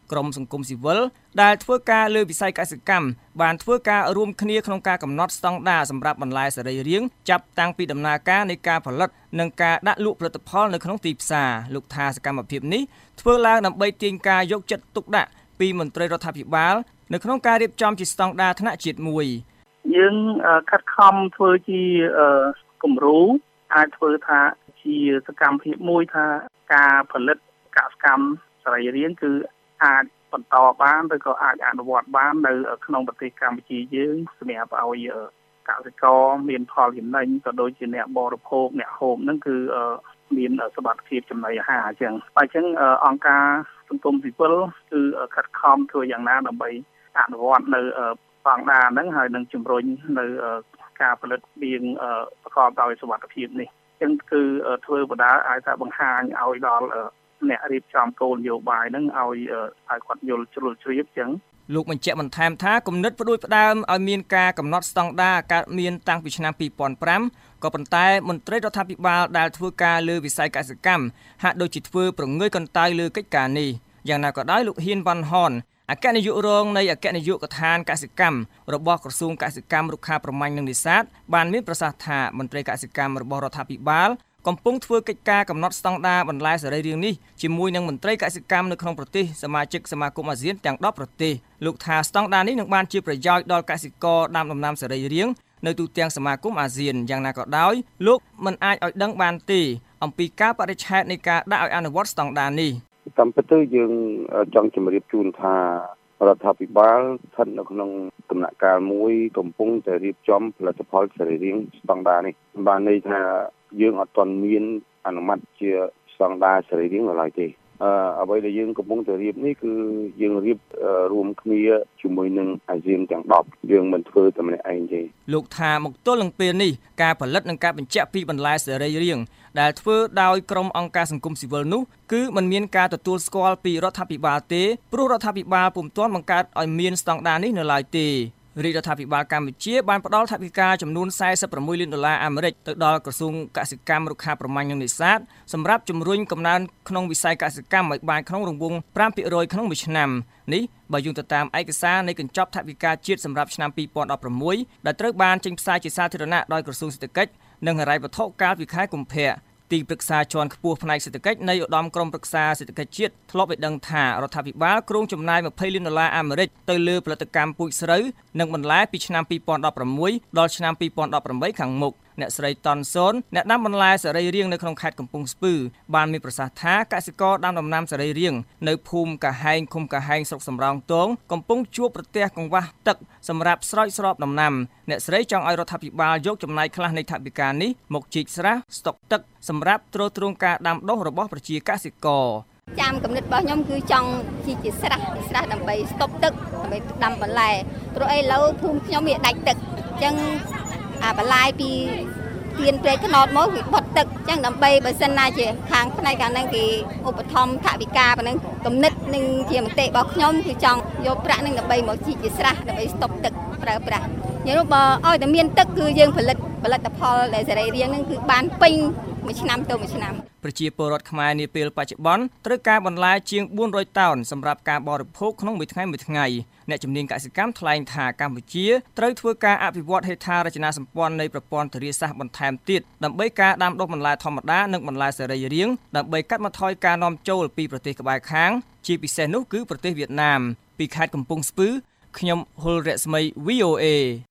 [SPEAKER 14] ក្រមសង្គមស៊ីវិលដែលធ្វើការលើវិស័យកសិកម្មបានធ្វើការរួមគ្នាក្នុងការកំណត់ស្តង់ដារសម្រាប់បន្លែសរីរាង្គចាប់តាំងពីដំណើរការនៃការផលិតនិងការដាក់លក់ផលិតផលនៅក្នុងទីផ្សារលោកថាសកម្មភាពនេះធ្វើឡើងដើម្បីទាញការយកចិត្តទុកដាក់ពីមន្ត្រីរដ្ឋាភិបាលនៅក្នុងការរៀបចំជាស្តង់ដារថ្នាក់ជាតិមួយ
[SPEAKER 17] យើងខិតខំធ្វើជាគំរូអាចធ្វើថាជាសកម្មភាពមួយថាការផលិតកសិកម្មសរីរាង្គគឺអាចបន្តបានឬក៏អាចអនុវត្តបាននៅក្នុងប្រទេសកម្ពុជាយើងសម្រាប់ឲ្យកសិករមានផលចំណេញក៏ដូចជាអ្នកបរិភោគអ្នកហូបហ្នឹងគឺមានសុវត្ថិភាពចំណីអាហារអញ្ចឹងហើយអញ្ចឹងអង្គការសង្គមស៊ីវិលគឺខិតខំធ្វើយ៉ាងណាដើម្បីអនុវត្តនៅស្តង់ដារហ្នឹងហើយនឹងជំរុញនៅការផលិតបៀងប្រកបដោយសុវត្ថិភាពនេះអញ្ចឹងគឺធ្វើបណ្ដាឲ្យថាបង្ហាញឲ្យដល់អ្នករៀបចំគោលនយោបាយហ្នឹងឲ្យឲ្យគាត់យល់ជ្រុលជ្រាបអញ្ចឹង
[SPEAKER 14] លោកបញ្ជាក់បន្ថែមថាគំនិតផ្ដួចផ្ដើមឲ្យមានការកំណត់ស្តង់ដារកើតមានតាំងពីឆ្នាំពីរពាន់ប្រាំក៏ប៉ុន្តែមន្ត្រីរដ្ឋាភិបាលដែលធ្វើការលើវិស័យកសិកម្មហាក់ដូចជាធ្វើប្រងើយកន្តើយលើកិច្ចការនេះយ៉ាងណាក៏ដោយលោកហ៊ានវ៉ាន់ហនអគ្គនាយករងនៃអគ្គនាយកដ្ឋានកសិកម្មរបស់ក្រសួងកសិកម្មរុក្ខាប្រមាញ់និងនេសាទបានមានប្រសាសន៍ថាមន្ត្រីកសិកម្មរបស់រដ្ឋាភិបាលកំពុងធ្វើកិច្ចការកំណត់ស្តង់ដារបន្លែសរីរាង្គនេះជាមួយនឹងមន្ត្រីកសិកម្មនៅក្នុងប្រទេសសមាជិកសមាគមអាស៊ានទាំងដប់ប្រទេសលោកថាស្តង់ដារនេះនឹងបានជាប្រយោជន៍ដល់កសិករដាំដំណាំសរីរាង្គនៅទូទាំងសមាគមអាស៊ានយ៉ាងណាក៏ដោយលោកមិនអាចឲ្យដឹងបានទេអំពីការបរិច្ឆេទនៃការដាក់ឲ្យអនុវត្តស្តង់ដារនេះ
[SPEAKER 18] តាមពិតទៅយើងចង់ជម្រាបជូនថារដ្ឋាភិបាលស្ថិតនៅក្នុងដំណាក់កាលមួយកំពុងតែរៀបចំផលិតផលសរីរាង្គស្តង់ដារនេះបានន័យថាយើងអត់ទាន់មានអនុម័តជាស្តង់ដារសរីរាង្គនៅឡើយទេអឺអ្វីដែលយើងកំពុងតែរៀបនេះគឺយើងរៀបរួមគ្នាជាមួយនឹងអាស៊ានទាំងដប់យើងមិនធ្វើតែម្នាក់ឯងទេ
[SPEAKER 14] លោកថាមកទល់នឹងពេលនេះការផលិតនិងការបញ្ជាក់ពីបន្លែសរីរាង្គដែលធ្វើដោយក្រុមអង្គការសង្គមស៊ីវិលនោះគឺមិនមានការទទួលស្គាល់ពីរដ្ឋាភិបាលទេព្រោះរដ្ឋាភិបាលពុំទាន់បង្កើតឲ្យមានស្តង់ដារនេះនៅឡើយទេរាជរដ្ឋាភិបាលកម្ពុជាបានផ្តល់ថវិកាចំនួនសែសិបប្រាំមួយលានដុល្លារអាមេរិកទៅដល់ក្រសួងកសិកម្មរុក្ខាប្រមាញ់និងនេសាទសម្រាប់ជំរុញកំណើនក្នុងវិស័យកសិកម្មឲ្យបានក្នុងរង្វង់ប្រាំភាគរយក្នុងមួយឆ្នាំនេះបើយោងទៅតាមឯកសារនៃកញ្ចប់ថវិកាជាតិសម្រាប់ឆ្នាំពីរពាន់ដប់ប្រាំមួយដែលត្រូវបានចេញផ្សាយជាសាធារណៈដោយក្រសួងសេដ្ឋកិច្ចនិងហិរញ្ញវត្ថុកាលពីខែកុម្ភៈទីប្រឹក្សាជាន់ខ្ពស់ផ្នែកសេដ្ឋកិច្ចនៃឧត្តមក្រុមប្រឹក្សាសេដ្ឋកិច្ចជាតិធ្លាប់ឲ្យដឹងថារដ្ឋាភិបាលគ្រោងចំណាយยี่สิบលានដុល្លារអាមេរិកទៅលើផលិតកម្មពូជស្រូវនិងបន្លែពីឆ្នាំពីរពាន់ដប់ប្រាំមួយដល់ឆ្នាំពីរពាន់ដប់ប្រាំបីខាងមុខអ្នកស្រីតនសូនអ្នកដាំបន្លែសរីរាង្គនៅក្នុងខេត្តកំពង់ស្ពឺបានមានប្រសាសន៍ថាកសិករដាំដំណាំសរីរាង្គនៅភូមិកាហែងឃុំកាហែងស្រុកសំរោងទងកំពុងជួបប្រទះកង្វះទឹកសម្រាប់ស្រោចស្រពដំណាំអ្នកស្រីចង់ឲ្យរដ្ឋាភិបាលយកចំណាយខ្លះនៃថវិកានេះមកជីកស្រះស្តុកទឹកសម្រាប់ទ្រទ្រង់ការដាំដុះរបស់ប្រជាកសិករ
[SPEAKER 19] ចាំគំនិតរបស់ខ្ញុំគឺចង់ជីកជាស្រះស្រះដើម្បីស្តុកទឹកដើម្បីដាំបន្លែព្រោះឥឡូវភូមិខ្ញុំវាដាច់ទឹកអញ្ចឹងអាបន្លែពីទៀនព្រែកខ្នោតមកវាបត់ទឹកអញ្ចឹងដើម្បីបើសិនណាជាខាងផ្នែកខាងហ្នឹងគេឧបត្ថម្ភថវិកាប៉ុណ្ណឹងគំនិតនឹងជាមតិរបស់ខ្ញុំគឺចង់យកប្រាក់ហ្នឹងដើម្បីមកជីកជាស្រះដើម្បីស្តុកទឹកប្រើប្រាស់យើងបើឲ្យតែមានទឹកគឺយើងផលិតផលិតផលដែលសរីរាង្គហ្នឹងគឺបានពេញមួយឆ្នាំទៅមួយឆ្នាំ
[SPEAKER 14] ប្រជាពលរដ្ឋខ្មែរនាពេលបច្ចុប្បន្នត្រូវការបន្លែជាងបួនរយតោនសម្រាប់ការបរិភោគក្នុងមួយថ្ងៃមួយថ្ងៃអ្នកជំនាញកសិកម្មថ្លែងថាកម្ពុជាត្រូវធ្វើការអភិវឌ្ឍហេដ្ឋារចនាសម្ព័ន្ធនៃប្រព័ន្ធធារាសាស្ត្របន្ថែមទៀតដើម្បីការដាំដុះបន្លែធម្មតានិងបន្លែសរីរាង្គដើម្បីកាត់បន្ថយការនាំចូលពីប្រទេសក្បែរខាងជាពិសេសនោះគឺប្រទេសវៀតណាមពីខេត្តកំពង់ស្ពឺខ្ញុំហុលរស្មី វី អូ เอ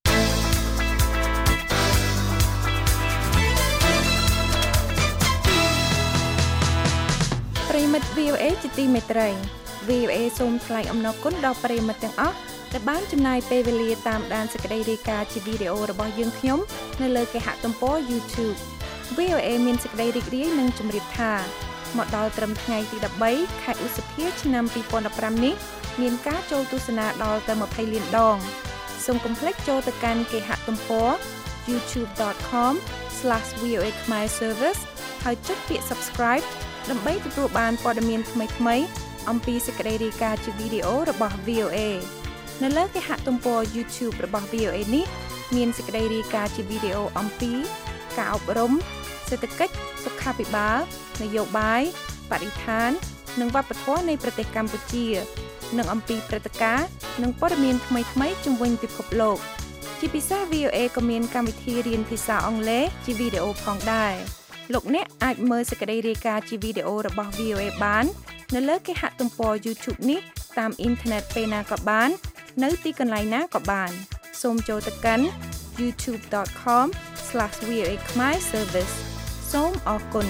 [SPEAKER 6] ប្រិមិត្ត វី អូ เอ ជាទីមេត្រី វី អូ เอ សូមថ្លែងអំណរគុណដល់ប្រិមិត្តទាំងអស់ដែលបានចំណាយពេលវេលាតាមដានសេចក្តីរាយការណ៍ជាវីដេអូរបស់យើងខ្ញុំនៅលើគេហទំព័រ YouTube វី អូ เอ មានសេចក្តីរីករាយនិងជម្រាបថាមកដល់ត្រឹមថ្ងៃទីដប់បីខែឧសភាឆ្នាំពីរពាន់ដប់ប្រាំនេះមានការចូលទស្សនាដល់ទៅยี่สิบលានដងសូមកុំភ្លេចចូលទៅកាន់គេហទំព័រ ยูทูบ ដอท คอม ស្លាស វី អូ เอ ខ្មែរ Service ហើយចុចពាក្យ Subscribe ដើម្បីទទួលបានព័ត៌មានថ្មីៗអំពីសេចក្តីរាយការណ៍ជាវីដេអូរបស់ វី អូ เอ នៅលើគេហទំព័រ YouTube របស់ វី អូ เอ នេះមានសេចក្តីរាយការណ៍ជាវីដេអូអំពីការអប់រំសេដ្ឋកិច្ចសុខាភិបាលនយោបាយបរិស្ថាននិងវប្បធម៌នៃប្រទេសកម្ពុជានិងអំពីព្រឹត្តិការណ៍និងព័ត៌មានថ្មីៗជុំវិញពិភពលោកជាពិសេស វី អូ เอ ក៏មានកម្មវិធីរៀនភាសាអង់គ្លេសជាវីដេអូផងដែរលោកអ្នកអាចមើលសេចក្តីរាយការណ៍ជាវីដេអូរបស់ វី អូ เอ បាននៅលើគេហទំព័រ YouTube នេះតាមអ៊ីនធឺណិតពេលណាក៏បាននៅទីកន្លែងណាក៏បានសូមចូលទៅកាន់ ยูทูบ ដอท คอม ស្លាស វី អូ เอ ខ្មែរ Service សូមអរគុណ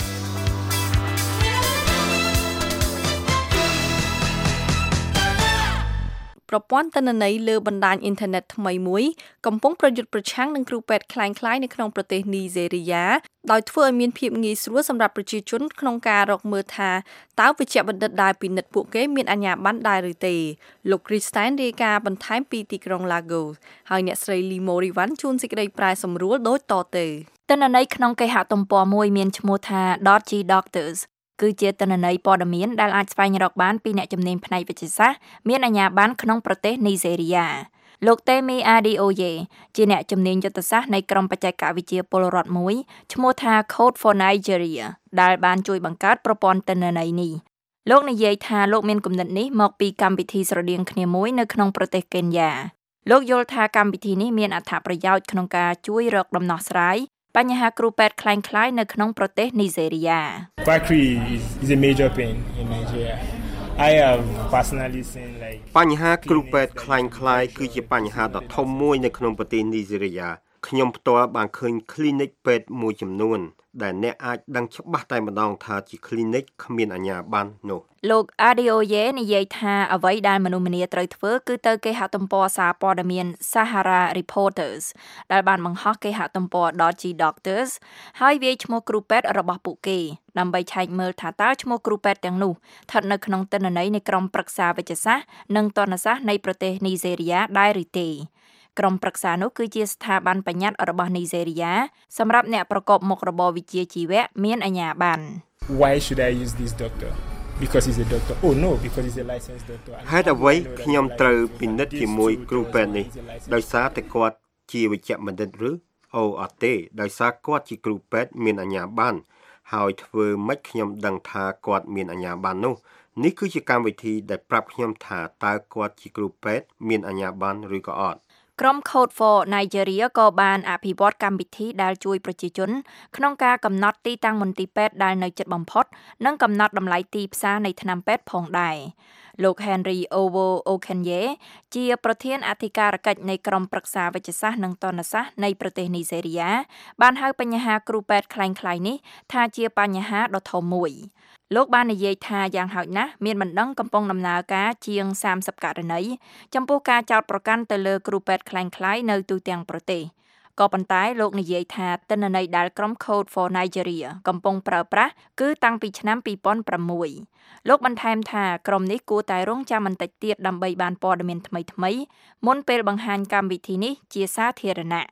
[SPEAKER 3] ប្រព័ន្ធទិន្នន័យលើបណ្ដាញអ៊ីនធឺណិតថ្មីមួយកំពុងប្រយុទ្ធប្រឆាំងនឹងគ្រូពេទ្យคล้ายៗនៅក្នុងប្រទេសនីហ្សេរីយ៉ាដោយធ្វើឲ្យមានភាពងាយស្រួលសម្រាប់ប្រជាជនក្នុងការរកមើលថាតើវេជ្ជបណ្ឌិតដែលពិនិត្យពួកគេមានអាជ្ញាប័ណ្ណដែរឬទេលោក Christine រាយការណ៍បន្ថែមពីទីក្រុង Lagos ហើយអ្នកស្រី Limo Rivan ជួនសេចក្តីប្រែសម្រួលដូចតទៅទិន្នន័យក្នុងគេហទំព័រមួយមានឈ្មោះថា .g doctorsគឺជាទិន្នន័យព័ត៌មានដែលអាចស្វែងរកបានពីអ្នកជំនាញផ្នែកវិទ្យាសាស្ត្រមានអាជ្ញាប័ណ្ណក្នុងប្រទេសនីហ្សេរីយ៉ាលោកតេមីអាឌីអូយេជាអ្នកជំនាញយុទ្ធសាស្ត្រនៃក្រុមបច្ចេកវិទ្យាពលរដ្ឋមួយឈ្មោះថា Code for Nigeria ដែលបានជួយបង្កើតប្រព័ន្ធទិន្នន័យនេះលោកនិយាយថាលោកមានគំនិតនេះមកពីកម្មវិធីស្រដៀងគ្នាមួយនៅក្នុងប្រទេសកេនយ៉ាលោកយល់ថាកម្មវិធីនេះមានអត្ថប្រយោជន៍ក្នុងការជួយរកដំណោះស្រាយបញ្ហាគ្រូពេទ្យคล้ายៗនៅក្នុងប្រទេសនីហ្សេរីយ៉ា
[SPEAKER 20] Factory is, is a major pain in Nigeria. I have personally seen like
[SPEAKER 4] បញ្ហាគ្រូពេទ្យคล้ายៗគឺជាបញ្ហាដ៏ធំមួយនៅក្នុងប្រទេសនីហ្សេរីយ៉ាខ្ញុំផ្ទាល់បានឃើញ clinic ពេទ្យមួយចំនួនដែលអ្នកអាចដឹងច្បាស់តែម្ដងថាជា clinic គ្មានអាជ្ញាប័ណ្ណនោះ
[SPEAKER 3] លោក Adioye និយាយថាអ្វីដែលមនុស្សម្នាត្រូវធ្វើគឺទៅគេហទំព័រសារព័ត៌មាន Sahara Reporters ដែលបានបង្ហោះគេហទំព័រ .g doctors ហើយវាយឈ្មោះគ្រូពេទ្យរបស់ពួកគេដើម្បីឆែកមើលថាតើឈ្មោះគ្រូពេទ្យទាំងនោះស្ថិតនៅក្នុងទិន្នន័យនៃក្រុមប្រឹក្សាវិទ្យាសាស្ត្រនិងទណ្ឌសាស្ត្រនៃប្រទេសនីហ្សេរីយ៉ាដែរឬទេក្រុមប្រឹក្សានោះគឺជាស្ថាប័នបញ្ញត្តិរបស់នីហ្សេរីយ៉ាសម្រាប់អ្នកប្រកបមុខរបរវិជ្ជាជីវៈមានអាជ្ញាប័ណ្ណ
[SPEAKER 20] Why should I use this doctor? Because he's a doctor. Oh no, because he's a licensed doctor.
[SPEAKER 4] ហេតុអ្វីខ្ញុំត្រូវពិនិត្យជាមួយគ្រូពេទ្យនេះដោយសារតែគាត់ជាវេជ្ជបណ្ឌិតឬអូអត់ទេដោយសារគាត់ជាគ្រូពេទ្យមានអាជ្ញាប័ណ្ណហើយធ្វើម៉េចខ្ញុំដឹងថាគាត់មានអាជ្ញាប័ណ្ណនោះនេះគឺជាកម្មវិធីដែលប្រាប់ខ្ញុំថាតើគាត់ជាគ្រូពេទ្យមានអាជ្ញាប័ណ្ណឬក៏អត់
[SPEAKER 3] ក្រុម Code for Nigeria ក៏បានអភិវឌ្ឍកម្មវិធីដែលជួយប្រជាជនក្នុងការកំណត់ទីតាំងមន្ទីរពេទ្យដែលនៅជិតបំផុតនិងកំណត់តម្លៃទីផ្សារនៃថ្នាំពេទ្យផងដែរលោក Henry Owo Okenye ជាប្រធានអធិការកិច្ចនៃក្រុមប្រឹក្សាវិទ្យាសាស្ត្រនិងទណ្ឌសាស្ត្រនៃប្រទេសនីហ្សេរីយ៉ាបានហៅបញ្ហាគ្រូពេទ្យคล้ายៗនេះថាជាបញ្ហាដ៏ធំមួយលោកបាននិយាយថាយ៉ាងហោចណាស់មានបណ្ដឹងកំពុងដំណើរការជាងសាមសិបករណីចំពោះការចោទប្រកាន់ទៅលើគ្រូពេទ្យคล้ายៗនៅទូទាំងប្រទេសក៏ប៉ុន្តែលោកនិយាយថាទិន្នន័យដែលក្រុម Code for Nigeria កំពុងប្រើប្រាស់គឺតាំងពីឆ្នាំពីរពាន់ប្រាំមួយលោកបន្ថែមថាក្រុមនេះគួរតែរង់ចាំបន្តិចទៀតដើម្បីបានព័ត៌មានថ្មីៗមុនពេលបង្ហាញកម្មវិធីនេះជាសាធារណៈ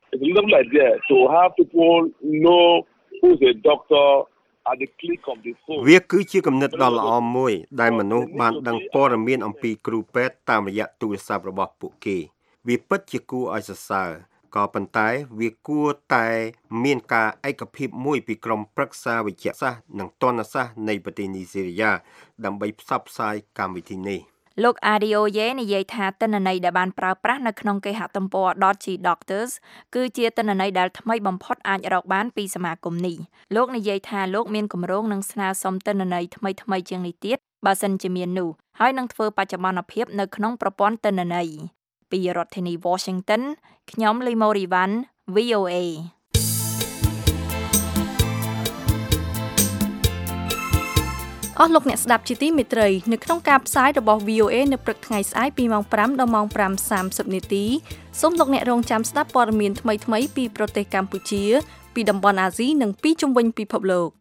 [SPEAKER 21] to have people know who's a doctor
[SPEAKER 4] វាគឺជាគំនិតដ៏ល្អមួយដែលមនុស្សបានដឹងព័ត៌មានអំពីគ្រូពេទ្យតាមរយៈទូរស័ព្ទរបស់ពួកគេវាពិតជាគួរឲ្យសរសើរក៏ប៉ុន្តែវាគួរតែមានការឯកភាពមួយពីក្រុមប្រឹក្សាវិទ្យាសាស្ត្រនិងទណ្ឌសាស្ត្រនៃប្រទេសនីហ្សេរីយ៉ាដើម្បីផ្សព្វផ្សាយកម្មវិធីនេះ
[SPEAKER 3] លោក Adioye និយាយថាទិន្នន័យដែលបានប្រើប្រាស់នៅក្នុងគេហទំព័រ .g doctors គឺជាទិន្នន័យដែលថ្មីបំផុតអាចរកបានពីសមាគមនេះលោកនិយាយថាលោកមានគម្រោងនឹងស្នើសុំទិន្នន័យថ្មីៗជាងនេះទៀតបើសិនជាមាននោះហើយនឹងធ្វើបច្ចុប្បន្នភាពនៅក្នុងប្រព័ន្ធទិន្នន័យពីរដ្ឋធានី Washington ខ្ញុំ Limo Rivan វី អូ เอអស់លោកអ្នកស្ដាប់ជាទីមេត្រីនៅក្នុងការផ្សាយរបស់ វី អូ เอ នៅព្រឹកថ្ងៃស្អែកពីម៉ោងប្រាំដល់ម៉ោងប្រាំសាមសិបនាទីសូមលោកអ្នករងចាំស្ដាប់ព័ត៌មានថ្មីៗពីប្រទេសកម្ពុជាពីតំបន់អាស៊ីនិងពីជុំវិញពិភពលោក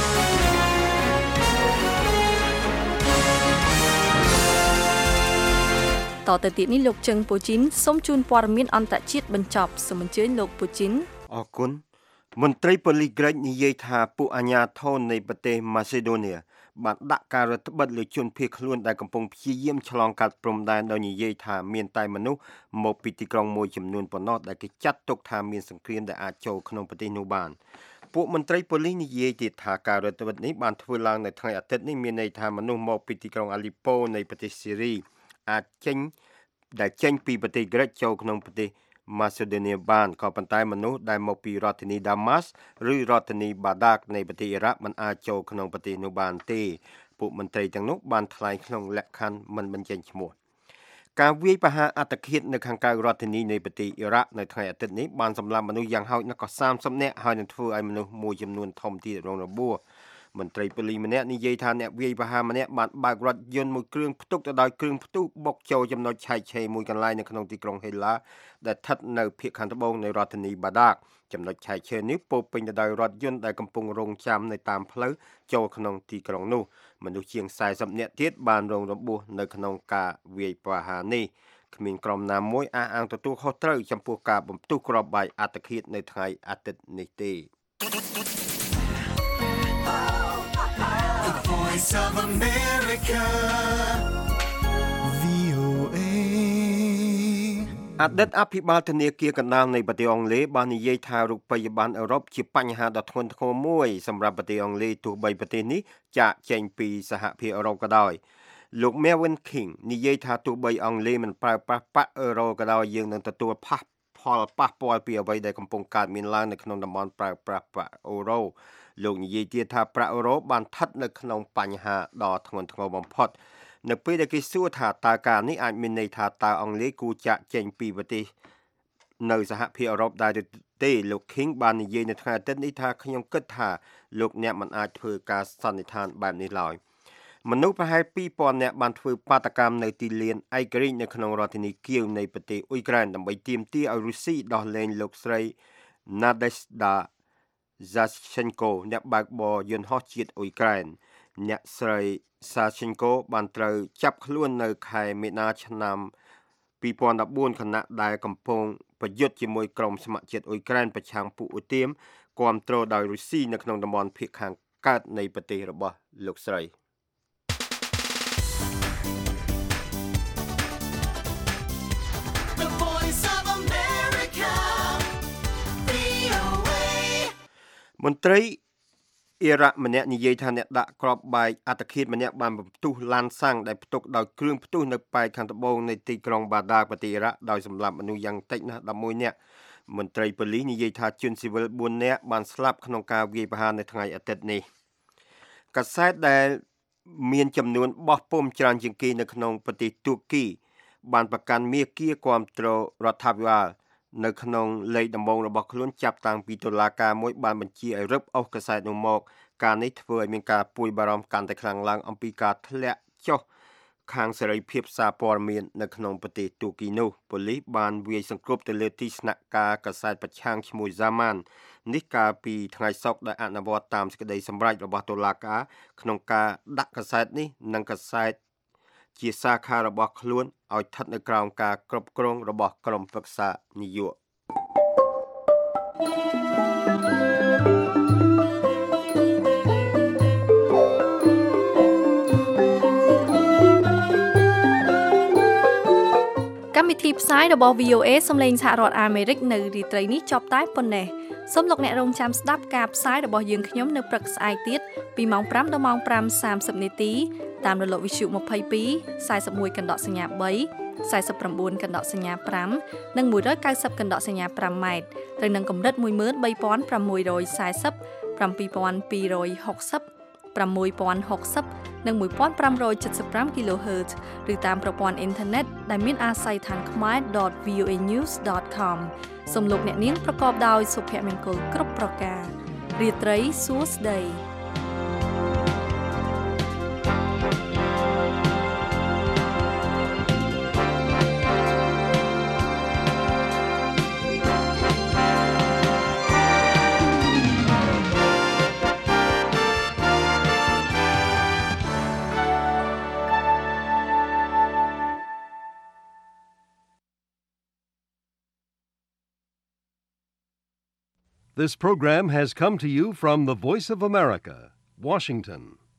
[SPEAKER 3] តទៅទៀតនេះលោកជឹងពូជីនសូមជូនព័ត៌មានអន្តរជាតិបញ្ចប់សូមអញ្ជើញលោកពូជីន
[SPEAKER 4] អរគុណមន្ត្រីប៉ូលីសក្រិចនិយាយថាពួកអាជ្ញាធរនៃប្រទេសម៉ាសេដូនីបានដាក់ការរដ្ឋបិទលើជនភៀសខ្លួនដែលកំពុងព្យាយាមឆ្លងកាត់ព្រំដែនដោយនិយាយថាមានតែមនុស្សមកពីទីក្រុងមួយចំនួនប៉ុណ្ណោះដែលគេចាត់ទុកថាមានសង្គ្រាមដែលអាចចូលក្នុងប្រទេសនោះបានពួកមន្ត្រីប៉ូលីសនិយាយទៀតថាការរដ្ឋបិទនេះបានធ្វើឡើងនៅថ្ងៃអាទិត្យនេះមានន័យថាមនុស្សមកពីទីក្រុងអាលីប៉ូនៃប្រទេសស៊េរីអាចចេញដែលចេញពីប្រទេសក្រិចចូលក្នុងប្រទេស Macedonia បានក៏ប៉ុន្តែមនុស្សដែលមកពីរដ្ឋធានី Damas ឬរដ្ឋធានី Baghdad នៃប្រទេសអ៊ីរ៉ាក់មិនអាចចូលក្នុងប្រទេសនោះបានទេពួកមន្ត្រីទាំងនោះបានថ្លែងក្នុងលក្ខខណ្ឌមិនបញ្ចេញឈ្មោះការវាយប្រហារអត្តឃាតនៅខាងក្រៅរដ្ឋធានីនៃប្រទេសអ៊ីរ៉ាក់នៅថ្ងៃអាទិត្យនេះបានសម្លាប់មនុស្សយ៉ាងហោចណាស់ក៏សាមសិបនាក់ហើយនឹងធ្វើឲ្យមនុស្សមួយចំនួនធំទៀតរងរបួសមន្ត្រីប៉ូលីសម្នាក់និយាយថាអ្នកវាយប្រហារម្នាក់បានបើករថយន្តមួយគ្រឿងផ្ទុកទៅដោយគ្រឿងផ្ទុះបុកចូលចំណុចឆែកឆេរមួយកន្លែងនៅក្នុងទីក្រុងហេឡាដែលស្ថិតនៅភាគខាងត្បូងនៃរដ្ឋធានីបាដាកចំណុចឆែកឆេរនេះពោពេញទៅដោយរថយន្តដែលកំពុងរង់ចាំនៅតាមផ្លូវចូលក្នុងទីក្រុងនោះមនុស្សជាងសែសិបនាក់ទៀតបានរងរបួសនៅក្នុងការវាយប្រហារនេះគ្មានក្រុមណាមួយអះអាងទទួលខុសត្រូវចំពោះការបំផ្ទុះគ្រាប់បែកអត្តឃាតនៅថ្ងៃអាទិត្យនេះទេ
[SPEAKER 2] Voice of America វី អូ เอ
[SPEAKER 4] អតីតអភិបាលធនាគារកណ្ដាលនៃប្រទេសអង់គ្លេសបាននិយាយថារូបិយប័ណ្ណអឺរ៉ុបជាបញ្ហាដ៏ធ្ងន់ធ្ងរមួយសម្រាប់ប្រទេសអង់គ្លេសទោះបីប្រទេសនេះចាកចេញពីសហភាពអឺរ៉ុបក៏ដោយលោក Mervyn King និយាយថាទោះបីអង់គ្លេសមិនប្រើប្រាស់ប្រាក់អឺរ៉ូក៏ដោយយើងនឹងទទួលផាសផលប៉ះពាល់ពីអ្វីដែលកំពុងកើតមានឡើងនៅក្នុងតំបន់ប្រើប្រាស់ប្រាក់អឺរ៉ូលោកនិយាយទៀតថាប្រាក់អឺរ៉ូបានស្ថិតនៅក្នុងបញ្ហាដ៏ធ្ងន់ធ្ងរបំផុតនៅពេលដែលគេសួរថាតើការនេះអាចមានន័យថាតើអង់គ្លេសគួរចាកចេញពីប្រទេសនៅសហភាពអឺរ៉ុបដែរទេលោក King បាននិយាយនៅថ្ងៃអាទិត្យនេះថាខ្ញុំគិតថាលោកអ្នកមិនអាចធ្វើការសន្និដ្ឋានបែបនេះឡើយមនុស្សប្រហែលពីរពាន់នាក់បានធ្វើបាតកម្មនៅទីលានឯករាជ្យនៅក្នុងរដ្ឋធានីគៀវនៃប្រទេសអ៊ុយក្រែនដើម្បីទាមទារឲ្យរុស្ស៊ីដោះលែងលោកស្រី Nadezhda Savchenko អ្នកបើកបរយន្តហោះជាតិអ៊ុយក្រែនអ្នកស្រី Savchenko បានត្រូវចាប់ខ្លួននៅខែមេនាឆ្នាំពីរពាន់ដប់បួនខណៈដែលកំពុងប្រយុទ្ធជាមួយក្រុមស្ម័គ្រចិត្តអ៊ុយក្រែនប្រឆាំងពួកឧទាមគាំទ្រដោយរុស្ស៊ីនៅក្នុងតំបន់ភាគខាងកើតនៃប្រទេសរបស់លោកស្រី
[SPEAKER 2] The Voice of America វី អូ เอ
[SPEAKER 4] មន្ត្រីអ៊ីរ៉ាក់ម្នាក់និយាយថាអ្នកដាក់គ្រាប់បែកអត្តឃាតម្នាក់បានបំផ្ទុះឡានសាំងដែលផ្ទុកដោយគ្រឿងផ្ទុះនៅប៉ែកខាងត្បូងនៃទីក្រុងបាដាប្រទេសអ៊ីរ៉ាក់ដោយសម្លាប់មនុស្សយ៉ាងតិចណាស់ដប់មួយនាក់មន្ត្រីប៉ូលីសនិយាយថាជនស៊ីវិលបួននាក់បានស្លាប់ក្នុងការវាយប្រហារនៅថ្ងៃអាទិត្យនេះកាសែតដែលមានចំនួនបោះពុម្ពច្រើនជាងគេនៅក្នុងប្រទេសទួរគីបានប្រកាន់មាគ៌ាគាំទ្ររដ្ឋាភិបាលនៅក្នុងលេខដំបូងរបស់ខ្លួនចាប់តាំងពីតុលាការមួយបានបញ្ជាឲ្យរឹបអូសកាសែតនោះមកការនេះធ្វើឲ្យមានការពួយបារម្ភកាន់តែខ្លាំងឡើងអំពីការធ្លាក់ចុះខាងសេរីភាពសារព័ត៌មាននៅក្នុងប្រទេសទួរគីនោះប៉ូលីសបានវាយសង្គ្រាប់ទៅលើទីស្នាក់ការកាសែតប្រឆាំងឈ្មោះ Zaman នេះកាលពីថ្ងៃសុក្រដែលអនុវត្តតាមសេចក្តីសម្រេចរបស់តុលាការក្នុងការដាក់កាសែតនេះនិងកាសែតជាសាខារបស់ខ្លួនឲ្យស្ថិតនៅក្រោមការគ្រប់គ្រងរបស់ក្រុមប្រឹក្សានយោបាយ
[SPEAKER 3] កម្មវិធីផ្សាយរបស់ វី អូ เอ សំឡេងសហរដ្ឋអាមេរិកនៅរាត្រីនេះចប់តែប៉ុណ្ណេះសូមលោកអ្នករងចាំស្ដាប់ការផ្សាយរបស់យើងខ្ញុំនៅព្រឹកស្អែកទៀតពីម៉ោងប្រាំដល់ម៉ោងប្រាំសាមសិបនាទីតាមរលកវិទ្យុម្ភៃពីរ ខ្សែសមួយកណ្ដកសញ្ញាបី ខ្សែសប្រាំបួនកណ្ដកសញ្ញាប្រាំនិងមួយរយកៅសិបកណ្ដកសញ្ញាប្រាំម៉ែត្រត្រូវនឹងកម្រិត មួយម៉ឺនបីពាន់ប្រាំមួយរយសែសិប ប្រាំពីរពាន់ពីររយហុកសិប ប្រាំមួយពាន់ហុកសិប និងមួយពាន់ប្រាំរយចិតសិបប្រាំ kilohertz ឬតាមប្រព័ន្ធអ៊ីនធឺណិតដែលមានអាស័យដ្ឋានខ្មែរ .វី អូ เอ news .com សូមលោកអ្នកនាងប្រកបដោយសុភមង្គលគ្រប់ប្រការរាត្រីសួស្តី
[SPEAKER 1] This program has come to you from the Voice of America, Washington.